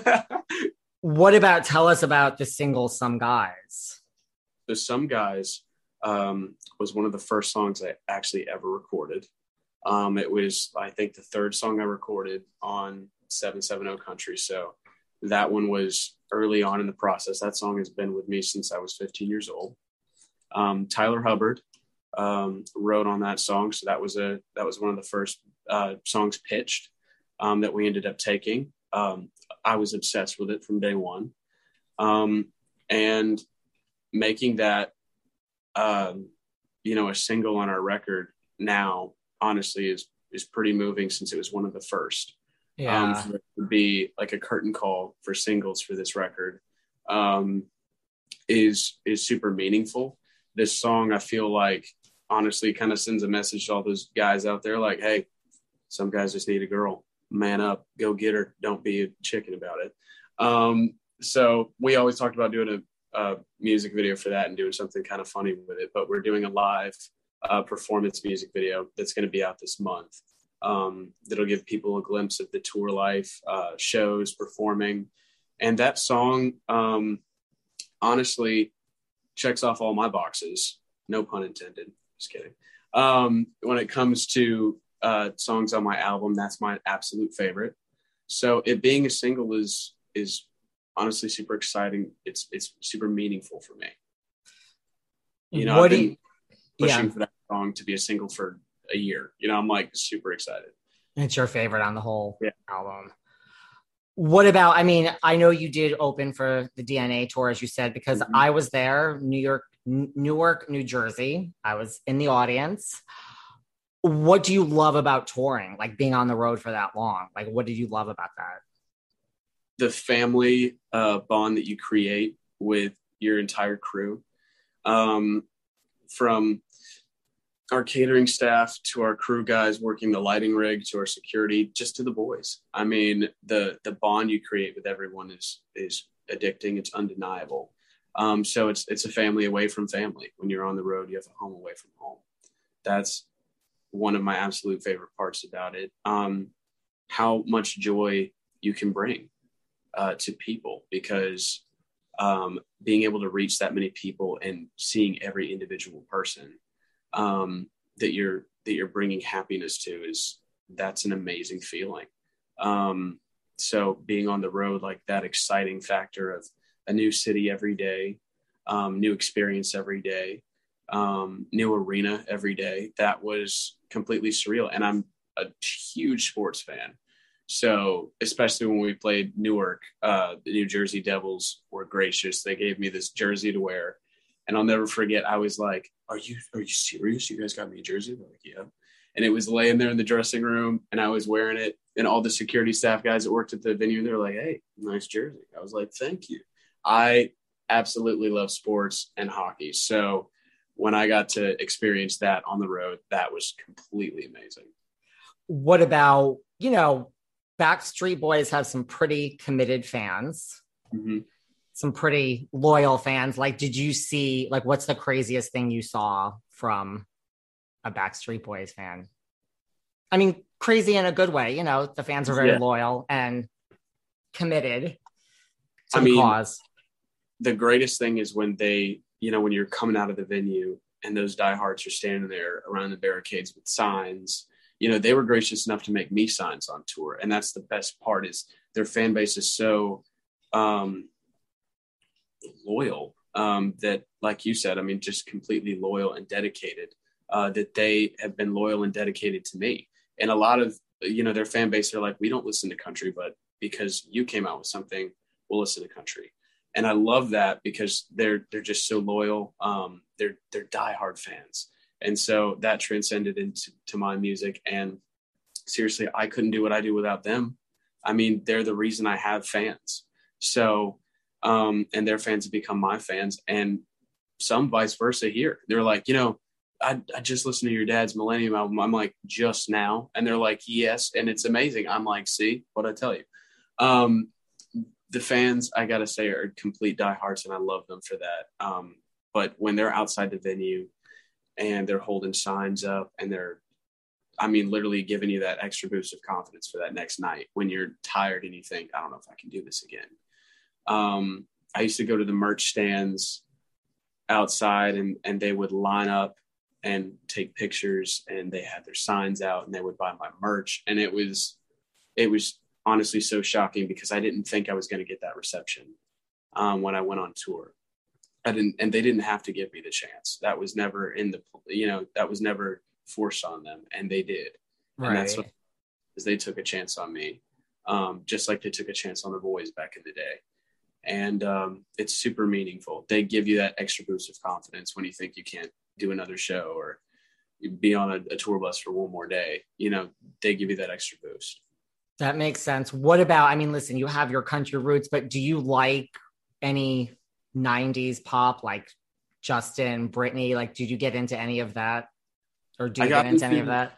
What about, tell us about the single Some Guys. So Some Guys um, was one of the first songs I actually ever recorded. Um, it was, I think, the third song I recorded on seven seventy Country. So that one was early on in the process. That song has been with me since I was fifteen years old. Um, Tyler Hubbard um, wrote on that song. So that was a, that was one of the first uh, songs pitched um, that we ended up taking. Um, I was obsessed with it from day one. Um, and making that, um, you know, a single on our record now, honestly, is, is pretty moving since it was one of the first. Yeah. Um, for it to be like a curtain call for singles for this record um, is is super meaningful. This song, I feel like, honestly, kind of sends a message to all those guys out there, like, hey, some guys just need a girl. Man up, go get her. Don't be a chicken about it. Um, so we always talked about doing a, a music video for that and doing something kind of funny with it. But we're doing a live uh, performance music video that's going to be out this month. Um, that'll give people a glimpse of the tour life, uh, shows, performing. And that song, um, honestly, checks off all my boxes. No pun intended. Just kidding. Um, when it comes to uh, songs on my album, that's my absolute favorite. So it being a single is is honestly super exciting. It's it's super meaningful for me. You know, what I've been do you, pushing yeah. for that song to be a single for a year. You know, I'm like super excited. It's your favorite on the whole yeah. album. What about, I mean, I know you did open for the D N A tour, as you said, because mm-hmm. I was there, New York, N- Newark, New Jersey. I was in the audience. What do you love about touring? Like being on the road for that long? Like, what did you love about that? The family uh, bond that you create with your entire crew. Um, from our catering staff to our crew guys working the lighting rig to our security, just to the boys. I mean, the the bond you create with everyone is is addicting. It's undeniable. Um, so it's it's a family away from family. When you're on the road, you have a home away from home. That's one of my absolute favorite parts about it. Um, how much joy you can bring uh, to people, because um, being able to reach that many people and seeing every individual person um, that you're, that you're bringing happiness to is, that's an amazing feeling. Um, so being on the road, like that exciting factor of a new city every day, um, new experience every day, um, new arena every day, that was completely surreal. And I'm a huge sports fan. So especially when we played Newark, uh, the New Jersey Devils were gracious. They gave me this jersey to wear. And I'll never forget, I was like, are you are you serious? You guys got me a jersey? They're like, yeah. And it was laying there in the dressing room, and I was wearing it. And all the security staff guys that worked at the venue, they were like, hey, nice jersey. I was like, thank you. I absolutely love sports and hockey. So when I got to experience that on the road, that was completely amazing. What about, you know, Backstreet Boys have some pretty committed fans. Mm-hmm. Some pretty loyal fans. Like, did you see, like, what's the craziest thing you saw from a Backstreet Boys fan? I mean, crazy in a good way. You know, the fans are very yeah. loyal and committed to I the mean, cause. The greatest thing is when they, you know, when you're coming out of the venue and those diehards are standing there around the barricades with signs. You know, they were gracious enough to make me signs on tour. And that's the best part, is their fan base is so um, loyal um, that, like you said, I mean, just completely loyal and dedicated, uh, that they have been loyal and dedicated to me. And a lot of, you know, their fan base are like, we don't listen to country, but because you came out with something, we'll listen to country. And I love that because they're, they're just so loyal. Um, they're, they're diehard fans. And so that transcended into to my music. And seriously, I couldn't do what I do without them. I mean, they're the reason I have fans. So, um, and their fans have become my fans, and some vice versa here. They're like, you know, I, I just listened to your dad's Millennium album. I'm like, just now? And they're like, yes. And it's amazing. I'm like, see what I tell you. Um, the fans, I got to say, are complete diehards, and I love them for that. Um, but when they're outside the venue and they're holding signs up and they're, I mean, literally giving you that extra boost of confidence for that next night when you're tired and you think, I don't know if I can do this again. Um, I used to go to the merch stands outside, and, and they would line up and take pictures, and they had their signs out, and they would buy my merch. And it was, it was honestly so shocking because I didn't think I was going to get that reception um, when I went on tour. I didn't, and they didn't have to give me the chance. That was never in the, you know, that was never forced on them, and they did. Right. And that's what, because they took a chance on me, um, just like they took a chance on the boys back in the day. And um, it's super meaningful. They give you that extra boost of confidence when you think you can't do another show or be on a, a tour bus for one more day. You know, they give you that extra boost. That makes sense. What about, I mean, listen, you have your country roots, but do you like any nineties pop, like Justin, Britney? Like, did you get into any of that? Or do you get into, into any of that?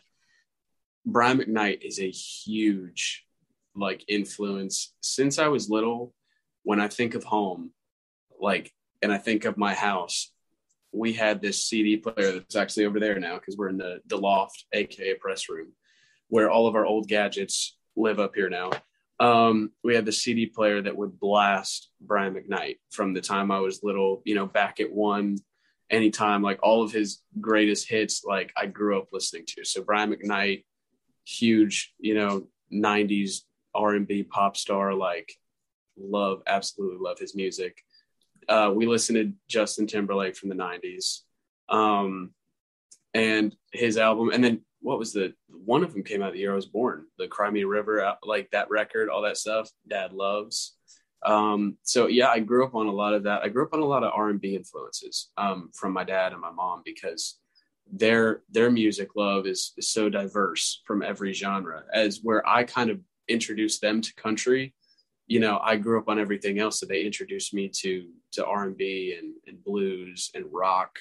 Brian McKnight is a huge, like, influence. Since I was little, when I think of home, like, and I think of my house, we had this C D player that's actually over there now because we're in the, the loft, A K A press room, where all of our old gadgets live up here now. Um, we had the C D player that would blast Brian McKnight from the time I was little, you know, back at one, anytime, like all of his greatest hits, like I grew up listening to. So Brian McKnight, huge, you know, nineties R and B pop star, like love, absolutely love his music. Uh, we listened to Justin Timberlake from the nineties um, and his album. And then what was the, one of them came out the year I was born, the Cry Me a River, like that record, all that stuff Dad loves. Um, so yeah, I grew up on a lot of that. I grew up on a lot of R and B influences um, from my dad and my mom, because their, their music love is, is so diverse from every genre, as where I kind of introduced them to country. You know, I grew up on everything else, so they introduced me to, to R and B and, and blues and rock.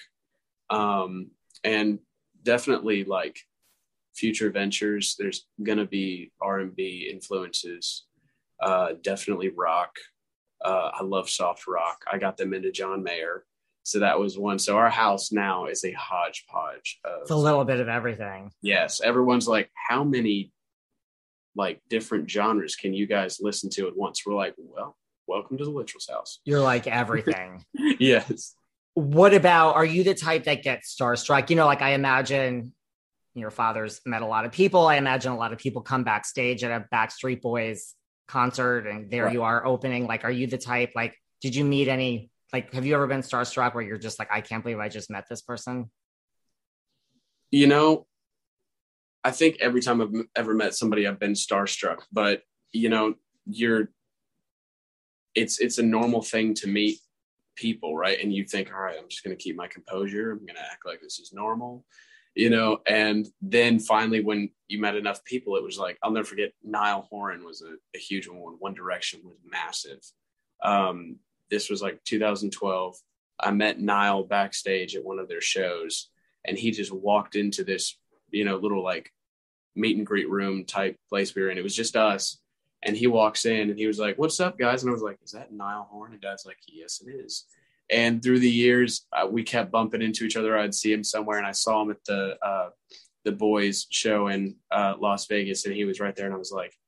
Um, and definitely like future ventures, there's going to be R and B influences, uh, definitely rock. Uh, I love soft rock. I got them into John Mayer. So that was one. So our house now is a hodgepodge of, it's a little bit of everything. Yes. Everyone's like, how many like different genres can you guys listen to at once? We're like, well, welcome to the Littrell's house. You're like everything. Yes. What about, are you the type that gets starstruck? You know, like I imagine your father's met a lot of people. I imagine a lot of people come backstage at a Backstreet Boys concert and there right. you are opening. Like, are you the type, like, did you meet any, like, have you ever been starstruck where you're just like, I can't believe I just met this person? You know, I think every time I've ever met somebody, I've been starstruck, but you know, you're, it's, it's a normal thing to meet people. Right. And you think, all right, I'm just going to keep my composure. I'm going to act like this is normal, you know? And then finally, when you met enough people, it was like, I'll never forget, Niall Horan was a, a huge one. One Direction was massive. Um, this was like two thousand twelve. I met Niall backstage at one of their shows, and he just walked into this, you know, little like meet and greet room type place we were in. It was just us. And he walks in and he was like, "What's up, guys?" And I was like, "Is that Niall Horan?" And Dad's like, "Yes, it is." And through the years, uh, we kept bumping into each other. I'd see him somewhere, and I saw him at the uh, the boys show in uh, Las Vegas, and he was right there. And I was like,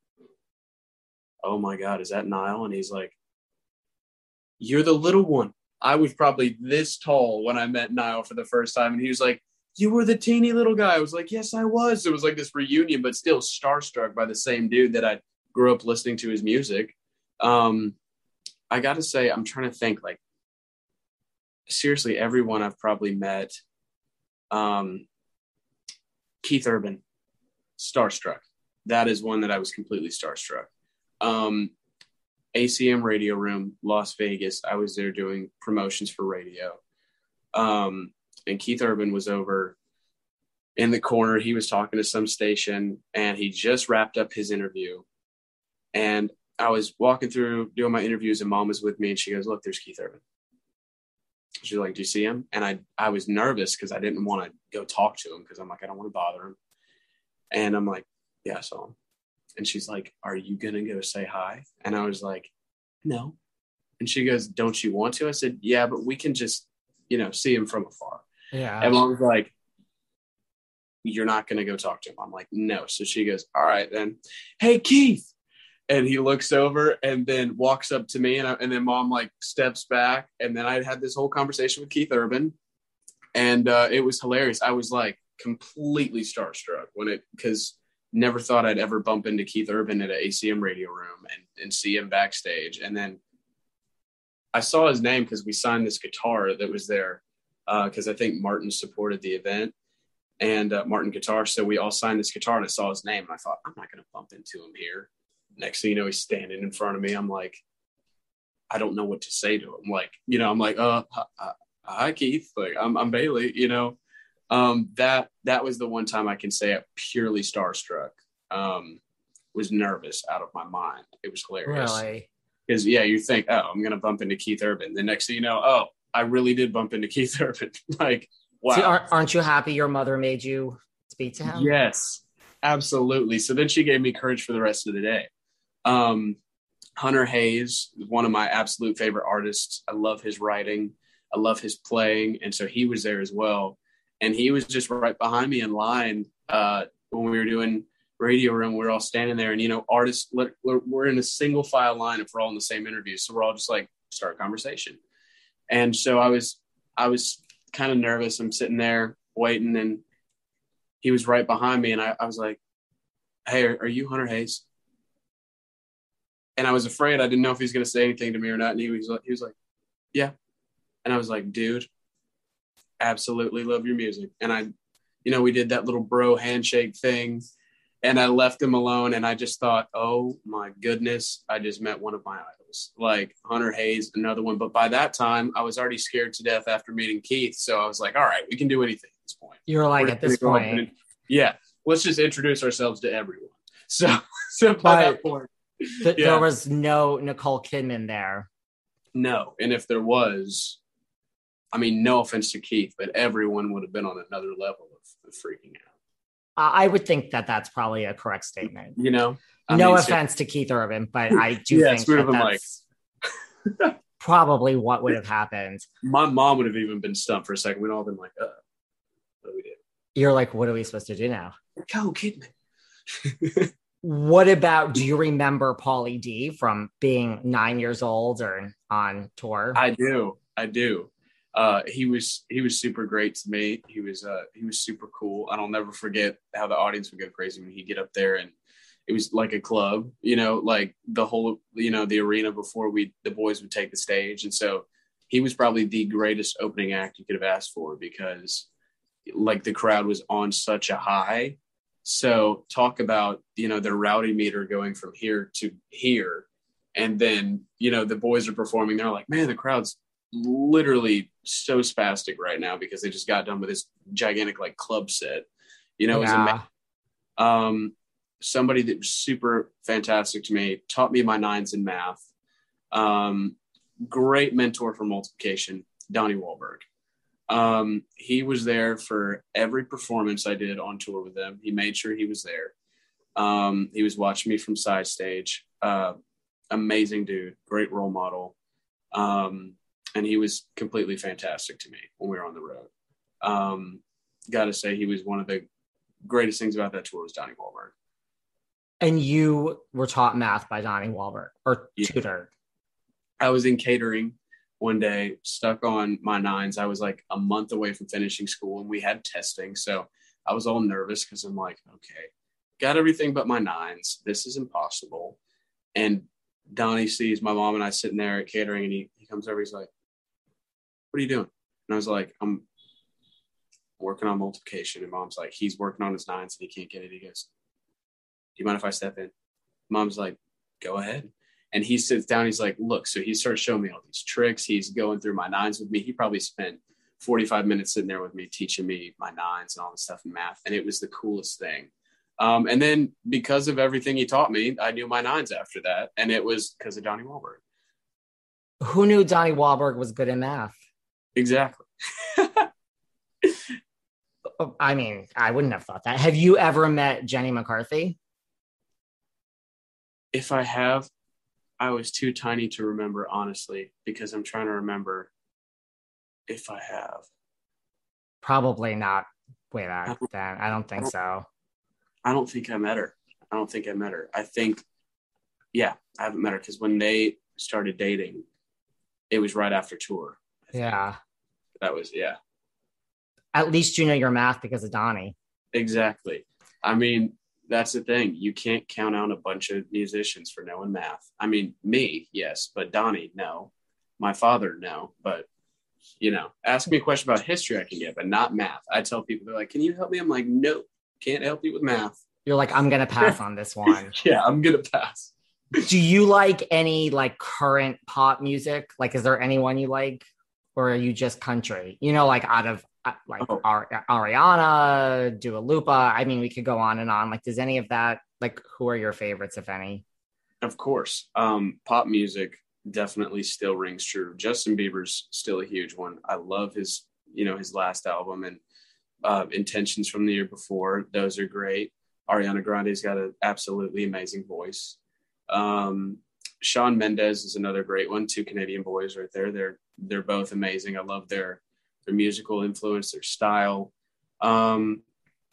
"Oh my God, is that Niall?" And he's like, "You're the little one." I was probably this tall when I met Niall for the first time. And he was like, "You were the teeny little guy." I was like, "Yes, I was." It was like this reunion, but still starstruck by the same dude that I grew up listening to his music. Um, I got to say, I'm trying to think, like, seriously, everyone I've probably met. Um, Keith Urban, starstruck. That is one that I was completely starstruck. Um, A C M Radio Room, Las Vegas. I was there doing promotions for radio. Um, and Keith Urban was over in the corner. He was talking to some station, and he just wrapped up his interview. And I was walking through doing my interviews, and Mom was with me, and she goes, "Look, there's Keith Urban." She's like, "Do you see him?" And I, I was nervous because I didn't want to go talk to him because I'm like, I don't want to bother him. And I'm like, "Yeah, I saw him." And she's like, "Are you going to go say hi?" And I was like, "No." And she goes, "Don't you want to?" I said, "Yeah, but we can just, you know, see him from afar." Yeah. And Mom was like, "You're not going to go talk to him?" I'm like, "No." So she goes, "All right, then. Hey, Keith." And he looks over and then walks up to me. And, I, and then Mom like steps back. And then I had this whole conversation with Keith Urban. And uh, it was hilarious. I was like completely starstruck when it, because never thought I'd ever bump into Keith Urban at an A C M Radio Room and, and see him backstage. And then I saw his name because we signed this guitar that was there because uh, I think Martin supported the event, and uh, Martin Guitar. So we all signed this guitar, and I saw his name, and I thought, I'm not going to bump into him here. Next thing you know, he's standing in front of me. I'm like, I don't know what to say to him. Like, you know, I'm like, uh, hi, hi Keith. Like, I'm, I'm Bailey, you know. Um, that that was the one time I can say it purely starstruck. Um, was nervous out of my mind. It was hilarious. Really? Because, yeah, you think, oh, I'm going to bump into Keith Urban. The next thing you know, oh, I really did bump into Keith Urban. Like, wow. See, aren't, aren't you happy your mother made you speak to him? Yes, absolutely. So then she gave me courage for the rest of the day. Um, Hunter Hayes is one of my absolute favorite artists. I love his writing. I love his playing. And so he was there as well. And he was just right behind me in line uh, when we were doing Radio Room. We were all standing there, and, you know, artists, we're in a single file line if we're all in the same interview. So we're all just like, start a conversation. And so I was, I was kind of nervous. I'm sitting there waiting, and he was right behind me. And I, I was like, "Hey, are, are you Hunter Hayes?" And I was afraid. I didn't know if he was going to say anything to me or not. And he was like, he was like, "Yeah." And I was like, "Dude, absolutely love your music." And I, you know, we did that little bro handshake thing, and I left him alone. And I just thought, oh my goodness, I just met one of my idols, like Hunter Hayes, another one. But by that time, I was already scared to death after meeting Keith. So I was like, all right, we can do anything at this point. You're like, We're at this go point, and, yeah, let's just introduce ourselves to everyone. So, so by But that point, th- yeah. there was no Nicole Kidman there. No. And if there was, I mean, no offense to Keith, but everyone would have been on another level of, of freaking out. Uh, I would think that that's probably a correct statement. You know, I no mean, offense to Keith Urban, but I do yeah, think that that's like... probably what would have happened. My mom would have even been stumped for a second. We'd all been like, uh, what do we do? You're like, what are we supposed to do now? Go, Kidman. What about, do you remember Pauly D from being nine years old or on tour? I do. I do. Uh, he was, he was super great to me. He was, uh, he was super cool. And I'll never forget how the audience would go crazy when he'd get up there, and it was like a club, you know, like the whole, you know, the arena before we, the boys would take the stage. And so he was probably the greatest opening act you could have asked for, because like the crowd was on such a high So talk about, you know, their rowdy meter going from here to here. And then, you know, the boys are performing. They're like, man, the crowd's literally so spastic right now because they just got done with this gigantic like club set. You know, it was Yeah. amazing. Um, somebody that was super fantastic to me, taught me my nines in math. Um, great mentor for multiplication, Donnie Wahlberg. Um, he was there for every performance I did on tour with them. He made sure he was there. Um, he was watching me from side stage. Uh, amazing dude, great role model. Um, and he was completely fantastic to me when we were on the road. Um, got to say he was one of the greatest things about that tour was Donnie Wahlberg. And you were taught math by Donnie Wahlberg or Yeah. tutored? I was in catering one day, stuck on my nines. I was like a month away from finishing school and we had testing. So I was all nervous because I'm like, okay, got everything but my nines. This is impossible. And Donnie sees my mom and I sitting there at catering and he, he comes over. He's like, what are you doing? And I was like, I'm working on multiplication. And mom's like, he's working on his nines and he can't get it. He goes, do you mind if I step in? Mom's like, go ahead. And he sits down. He's like, look, so he starts showing me all these tricks. He's going through my nines with me. He probably spent forty-five minutes sitting there with me, teaching me my nines and all this stuff in math. And it was the coolest thing. Um, and then because of everything he taught me, I knew my nines after that. And it was because of Donnie Wahlberg. Who knew Donnie Wahlberg was good in math? Exactly. I mean, I wouldn't have thought that. Have you ever met Jenny McCarthy? If I have, I was too tiny to remember, honestly, because I'm trying to remember if I have. Probably not way back then. I don't think I don't, so. I don't think I met her. I don't think I met her. I think, yeah, I haven't met her because when they started dating, it was right after tour. Yeah. That was, yeah. At least you know your math because of Donnie. Exactly. I mean, that's the thing. You can't count out a bunch of musicians for knowing math. I mean, me, yes, but Donnie, no. My father, no. But, you know, ask me a question about history I can get, but not math. I tell people, they're like, can you help me? I'm like, nope, can't help you with math. You're like, I'm going to pass on this one. Yeah, I'm going to pass. Do you like any like current pop music? Like, is there anyone you like? Or are you just country? You know, like out of uh, like Oh. Ar- Ariana, Dua Lipa. I mean, we could go on and on. Like, does any of that, like, who are your favorites, if any? Of course. Um, pop music definitely still rings true. Justin Bieber's still a huge one. I love his, you know, his last album and uh, Intentions from the year before. Those are great. Ariana Grande's got an absolutely amazing voice. Um, Shawn Mendes is another great one. Two Canadian boys right there. They're they're both amazing. I love their their musical influence, their style. Um,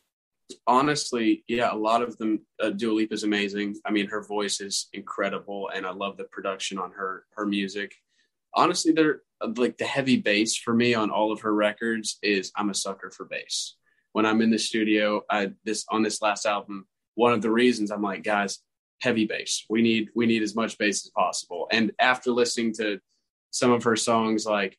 honestly, yeah, a lot of them. Uh, Dua Lipa is amazing. I mean, her voice is incredible, and I love the production on her her music. Honestly, they're like the heavy bass for me on all of her records is I'm a sucker for bass. When I'm in the studio, I this on this last album, one of the reasons I'm like, guys, heavy bass. We need we need as much bass as possible. And after listening to some of her songs, like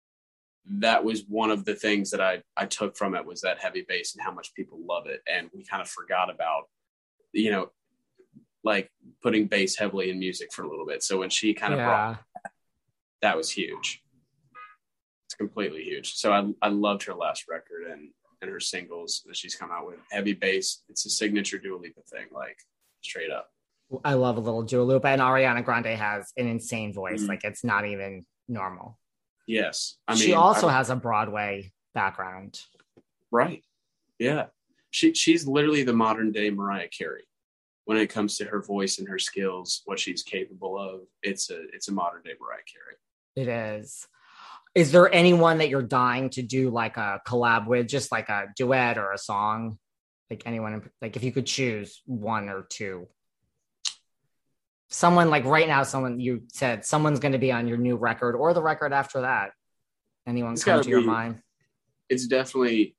that was one of the things that I I took from it was that heavy bass and how much people love it. And we kind of forgot about, you know, like putting bass heavily in music for a little bit. So when she kind of Yeah. brought that was huge. It's completely huge. So I I loved her last record and and her singles that she's come out with. Heavy bass. It's a signature Dua Lipa thing, like straight up. I love a little Dua Lipa, and Ariana Grande has an insane voice. Mhm. Like, it's not even normal. Yes. I mean, she also I- has a Broadway background. Right. Yeah. She she's literally the modern day Mariah Carey when it comes to her voice and her skills, what she's capable of. It's a it's a modern day Mariah Carey. It is. Is there anyone that you're dying to do like a collab with, just like a duet or a song? Like anyone, in- like if you could choose one or two. Someone like right now, someone you said someone's going to be on your new record or the record after that. Anyone It's come gotta to your be- mind? It's definitely,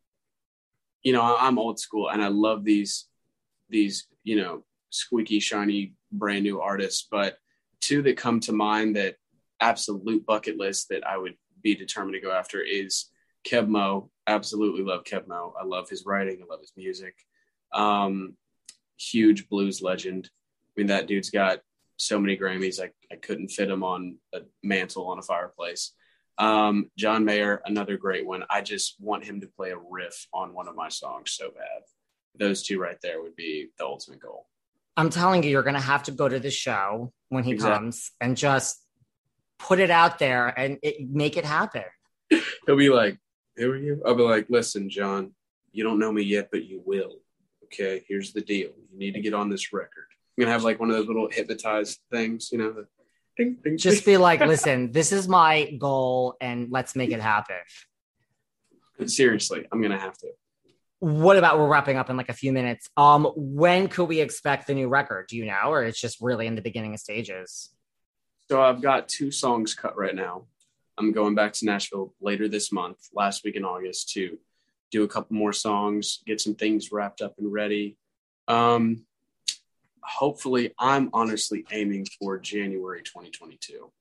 you know, I'm old school and I love these these, you know, squeaky, shiny, brand new artists. But two that come to mind that absolute bucket list that I would be determined to go after is Kev Mo. Absolutely love Kev Mo. I love his writing. I love his music. Um, huge blues legend. I mean, that dude's got so many Grammys. I, I couldn't fit him on a mantle on a fireplace. Um, John Mayer, another great one. I just want him to play a riff on one of my songs so bad. Those two right there would be the ultimate goal. I'm telling you, you're going to have to go to the show when he Exactly. comes and just put it out there and it, make it happen. He'll be like, who are you? I'll be like, listen, John, you don't know me yet, but you will. Okay, here's the deal. You need to get on this record. I'm going to have like one of those little hypnotized things, you know, the ding, ding, Just ding. be like, listen, this is my goal and let's make it happen. Seriously, I'm going to have to. What about, we're wrapping up in like a few minutes. Um, when could we expect the new record? Do you know, or it's just really in the beginning of stages? So I've got two songs cut right now. I'm going back to Nashville later this month, last week in August, to do a couple more songs, get some things wrapped up and ready. Um, hopefully, I'm honestly aiming for January twenty twenty-two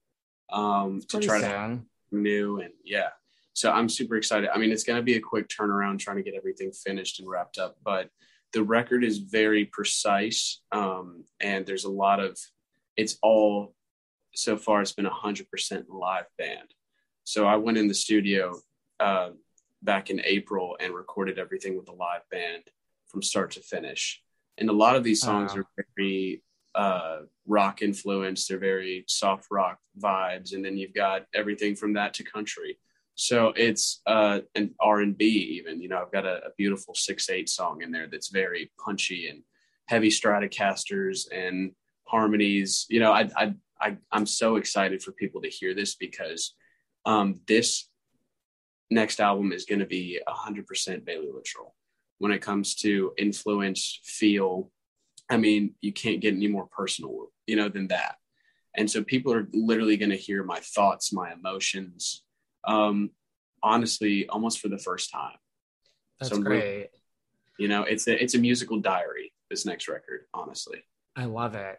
um, to try soon. to new and yeah. So I'm super excited. I mean, it's going to be a quick turnaround trying to get everything finished and wrapped up, but the record is very precise. Um, and there's a lot of, it's all, so far it's been a hundred percent live band. So I went in the studio uh, back in April and recorded everything with a live band from start to finish. And a lot of these songs Oh. are very uh, rock influenced. They're very soft rock vibes. And then you've got everything from that to country. So it's uh, an R and B even, you know, I've got a, a beautiful six eight song in there that's very punchy and heavy Stratocasters and harmonies. You know, I, I, I, I'm so excited for people to hear this because um, this next album is going to be one hundred percent Bailey Littrell when it comes to influence, feel. I mean, you can't get any more personal, you know, than that. And so people are literally going to hear my thoughts, my emotions, um honestly almost for the first time. That's So great. really, you know, it's a it's a musical diary, this next record, honestly. I love it.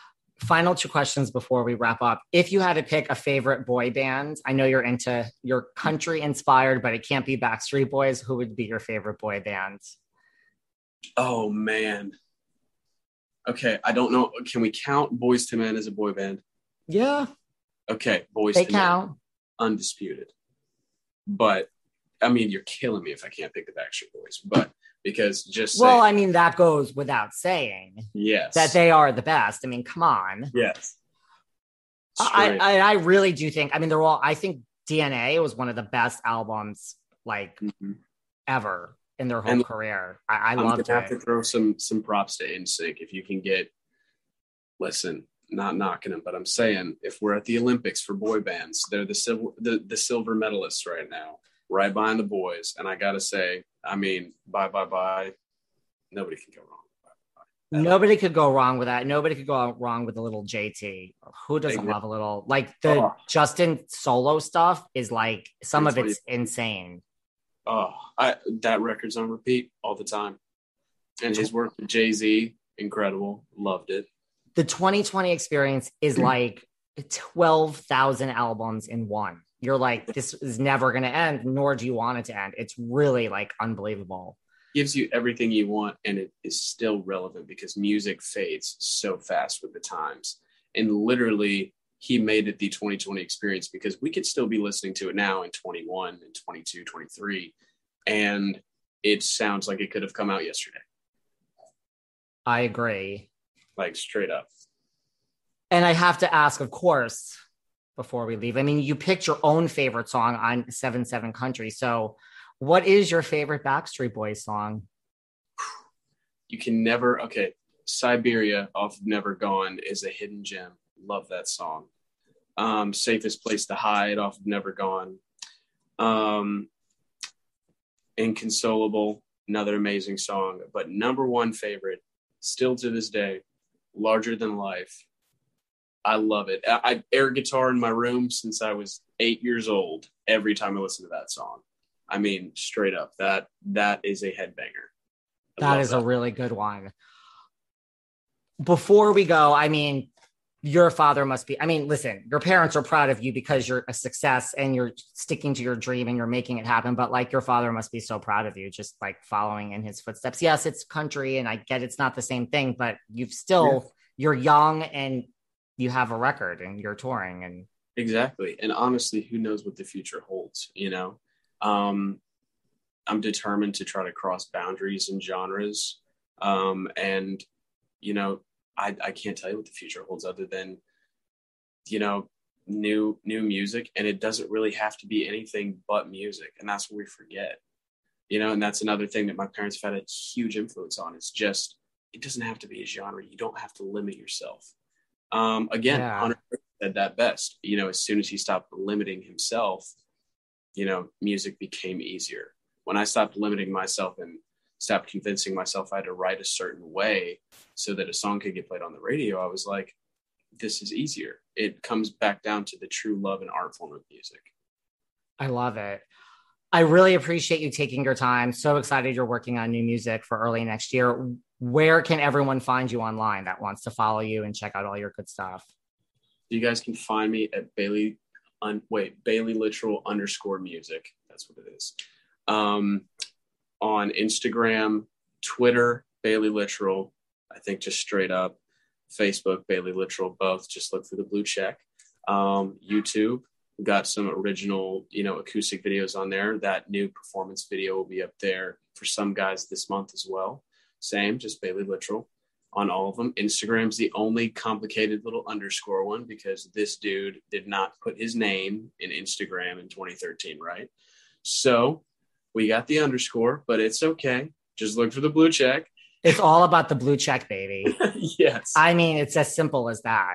Final two questions before we wrap up. If you had to pick a favorite boy band, I know you're into, you're country inspired, but it can't be Backstreet Boys. Who would be your favorite boy band? Oh man, okay, I don't know, can we count Boyz two Men as a boy band? Yeah, Okay, Boyz they two Men, count. undisputed. But I mean, you're killing me if I can't pick the Backstreet Boys, but because just Well, saying, I mean, that goes without saying yes, that they are the best. I mean, come on. yes. I, Straight. I, I really do think, I mean, they're all, I think D N A was one of the best albums like Mhm. ever in their whole And career. I, I I'm loved gonna have it. to throw some some props to N Sync if you can get. Listen, not knocking them, but I'm saying if we're at the Olympics for boy bands, they're the silver the, the silver medalists right now, right behind the boys. And I gotta say, I mean, bye bye bye, nobody can go wrong. Nobody could go wrong with that. Nobody could go wrong with a little J T. Who doesn't Exactly. love a little, like the Oh. Justin solo stuff is like, some of That's it's insane. Oh, I that record's on repeat all the time, and his work with Jay-Z, incredible, loved it. The twenty twenty experience is like twelve thousand albums in one. You're like, this is never going to end, nor do you want it to end. It's really like unbelievable. Gives you everything you want, and it is still relevant because music fades so fast with the times. And literally, he made it the twenty twenty experience because we could still be listening to it now in twenty-one and twenty-two, twenty-three, and it sounds like it could have come out yesterday, I agree. like straight up. And I have to ask, of course, before we leave, I mean, you picked your own favorite song on seven seven Country. So what is your favorite Backstreet Boys song? You can never, okay, Siberia off of Never Gone is a hidden gem. Love that song. Um, Safest Place to Hide off of Never Gone. Um, Inconsolable, another amazing song. But number one favorite, still to this day, Larger Than Life. I love it. I, I air guitar in my room since I was eight years old. Every time I listen to that song, I mean, straight up, that that is a headbanger. I That love is a really good one. Before we go, I mean, your father must be, I mean, listen, your parents are proud of you because you're a success and you're sticking to your dream and you're making it happen. But like your father must be so proud of you, just like following in his footsteps. Yes, it's country and I get it's not the same thing, but you've still, yeah. you're young and you have a record and you're touring. And exactly. And honestly, who knows what the future holds, you know? Um, I'm determined to try to cross boundaries and genres. Um, and, you know, I, I can't tell you what the future holds other than, you know, new, new music. And it doesn't really have to be anything but music. And that's what we forget, you know, and that's another thing that my parents have had a huge influence on. It's just, it doesn't have to be a genre. You don't have to limit yourself. Um, again, yeah. Hunter said that best, you know, as soon as he stopped limiting himself, you know, music became easier. When I stopped limiting myself and stopped convincing myself I had to write a certain way so that a song could get played on the radio, I was like, this is easier. It comes back down to the true love and art form of music. I love it. I really appreciate you taking your time. So excited you're working on new music for early next year. Where can everyone find you online that wants to follow you and check out all your good stuff? You guys can find me at Bailey, un, wait, Bailey Littrell underscore music. That's what it is. Um, on Instagram, Twitter, Bailey Littrell, I think just straight up, Facebook, Bailey Littrell, both, just look for the blue check. Um, YouTube, we've got some original, you know, acoustic videos on there. That new performance video will be up there for some guys this month as well. Same, just Bailey Littrell on all of them. Instagram's the only complicated little underscore one because this dude did not put his name in Instagram in twenty thirteen, right? So we got the underscore, but it's okay. Just look for the blue check. It's all about the blue check, baby. Yes. I mean, it's as simple as that.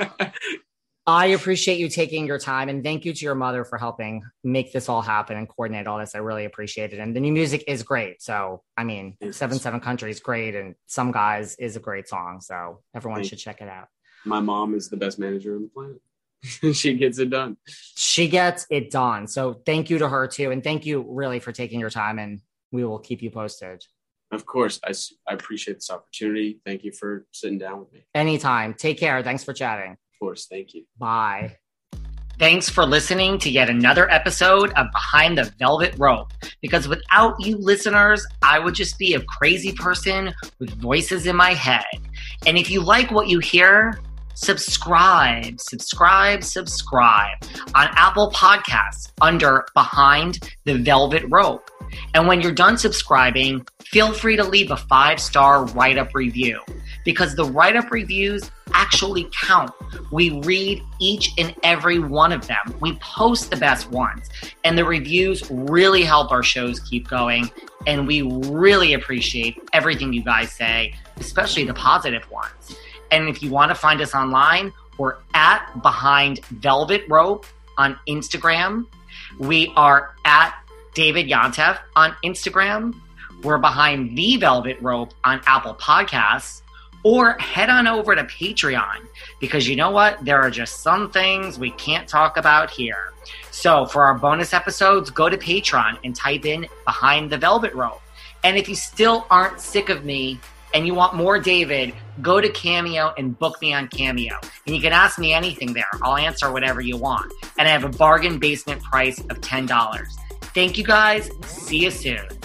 I appreciate you taking your time and thank you to your mother for helping make this all happen and coordinate all this. I really appreciate it. And the new music is great. So, I mean, yes. seven, seven Country is great. And Some Guys is a great song. So everyone thank should check it out. My mom is the best manager on the planet. She gets it done. She gets it done. So thank you to her too. And thank you really for taking your time and we will keep you posted. Of course. I, I appreciate this opportunity. Thank you for sitting down with me. Anytime. Take care. Thanks for chatting. Of course. Thank you. Bye. Thanks for listening to yet another episode of Behind the Velvet Rope. Because without you listeners, I would just be a crazy person with voices in my head. And if you like what you hear, subscribe, subscribe, subscribe on Apple Podcasts under Behind the Velvet Rope. And when you're done subscribing, feel free to leave a five-star write-up review because the write-up reviews actually count. We read each and every one of them. We post the best ones, and the reviews really help our shows keep going, and we really appreciate everything you guys say, especially the positive ones. And if you want to find us online, we're at Behind Velvet Rope on Instagram. We are at David Yontef on Instagram. We're Behind the Velvet Rope on Apple Podcasts. Or head on over to Patreon because you know what? There are just some things we can't talk about here. So for our bonus episodes, go to Patreon and type in Behind the Velvet Rope. And if you still aren't sick of me and you want more David, go to Cameo and book me on Cameo. And you can ask me anything there. I'll answer whatever you want. And I have a bargain basement price of ten dollars. Thank you guys. See you soon.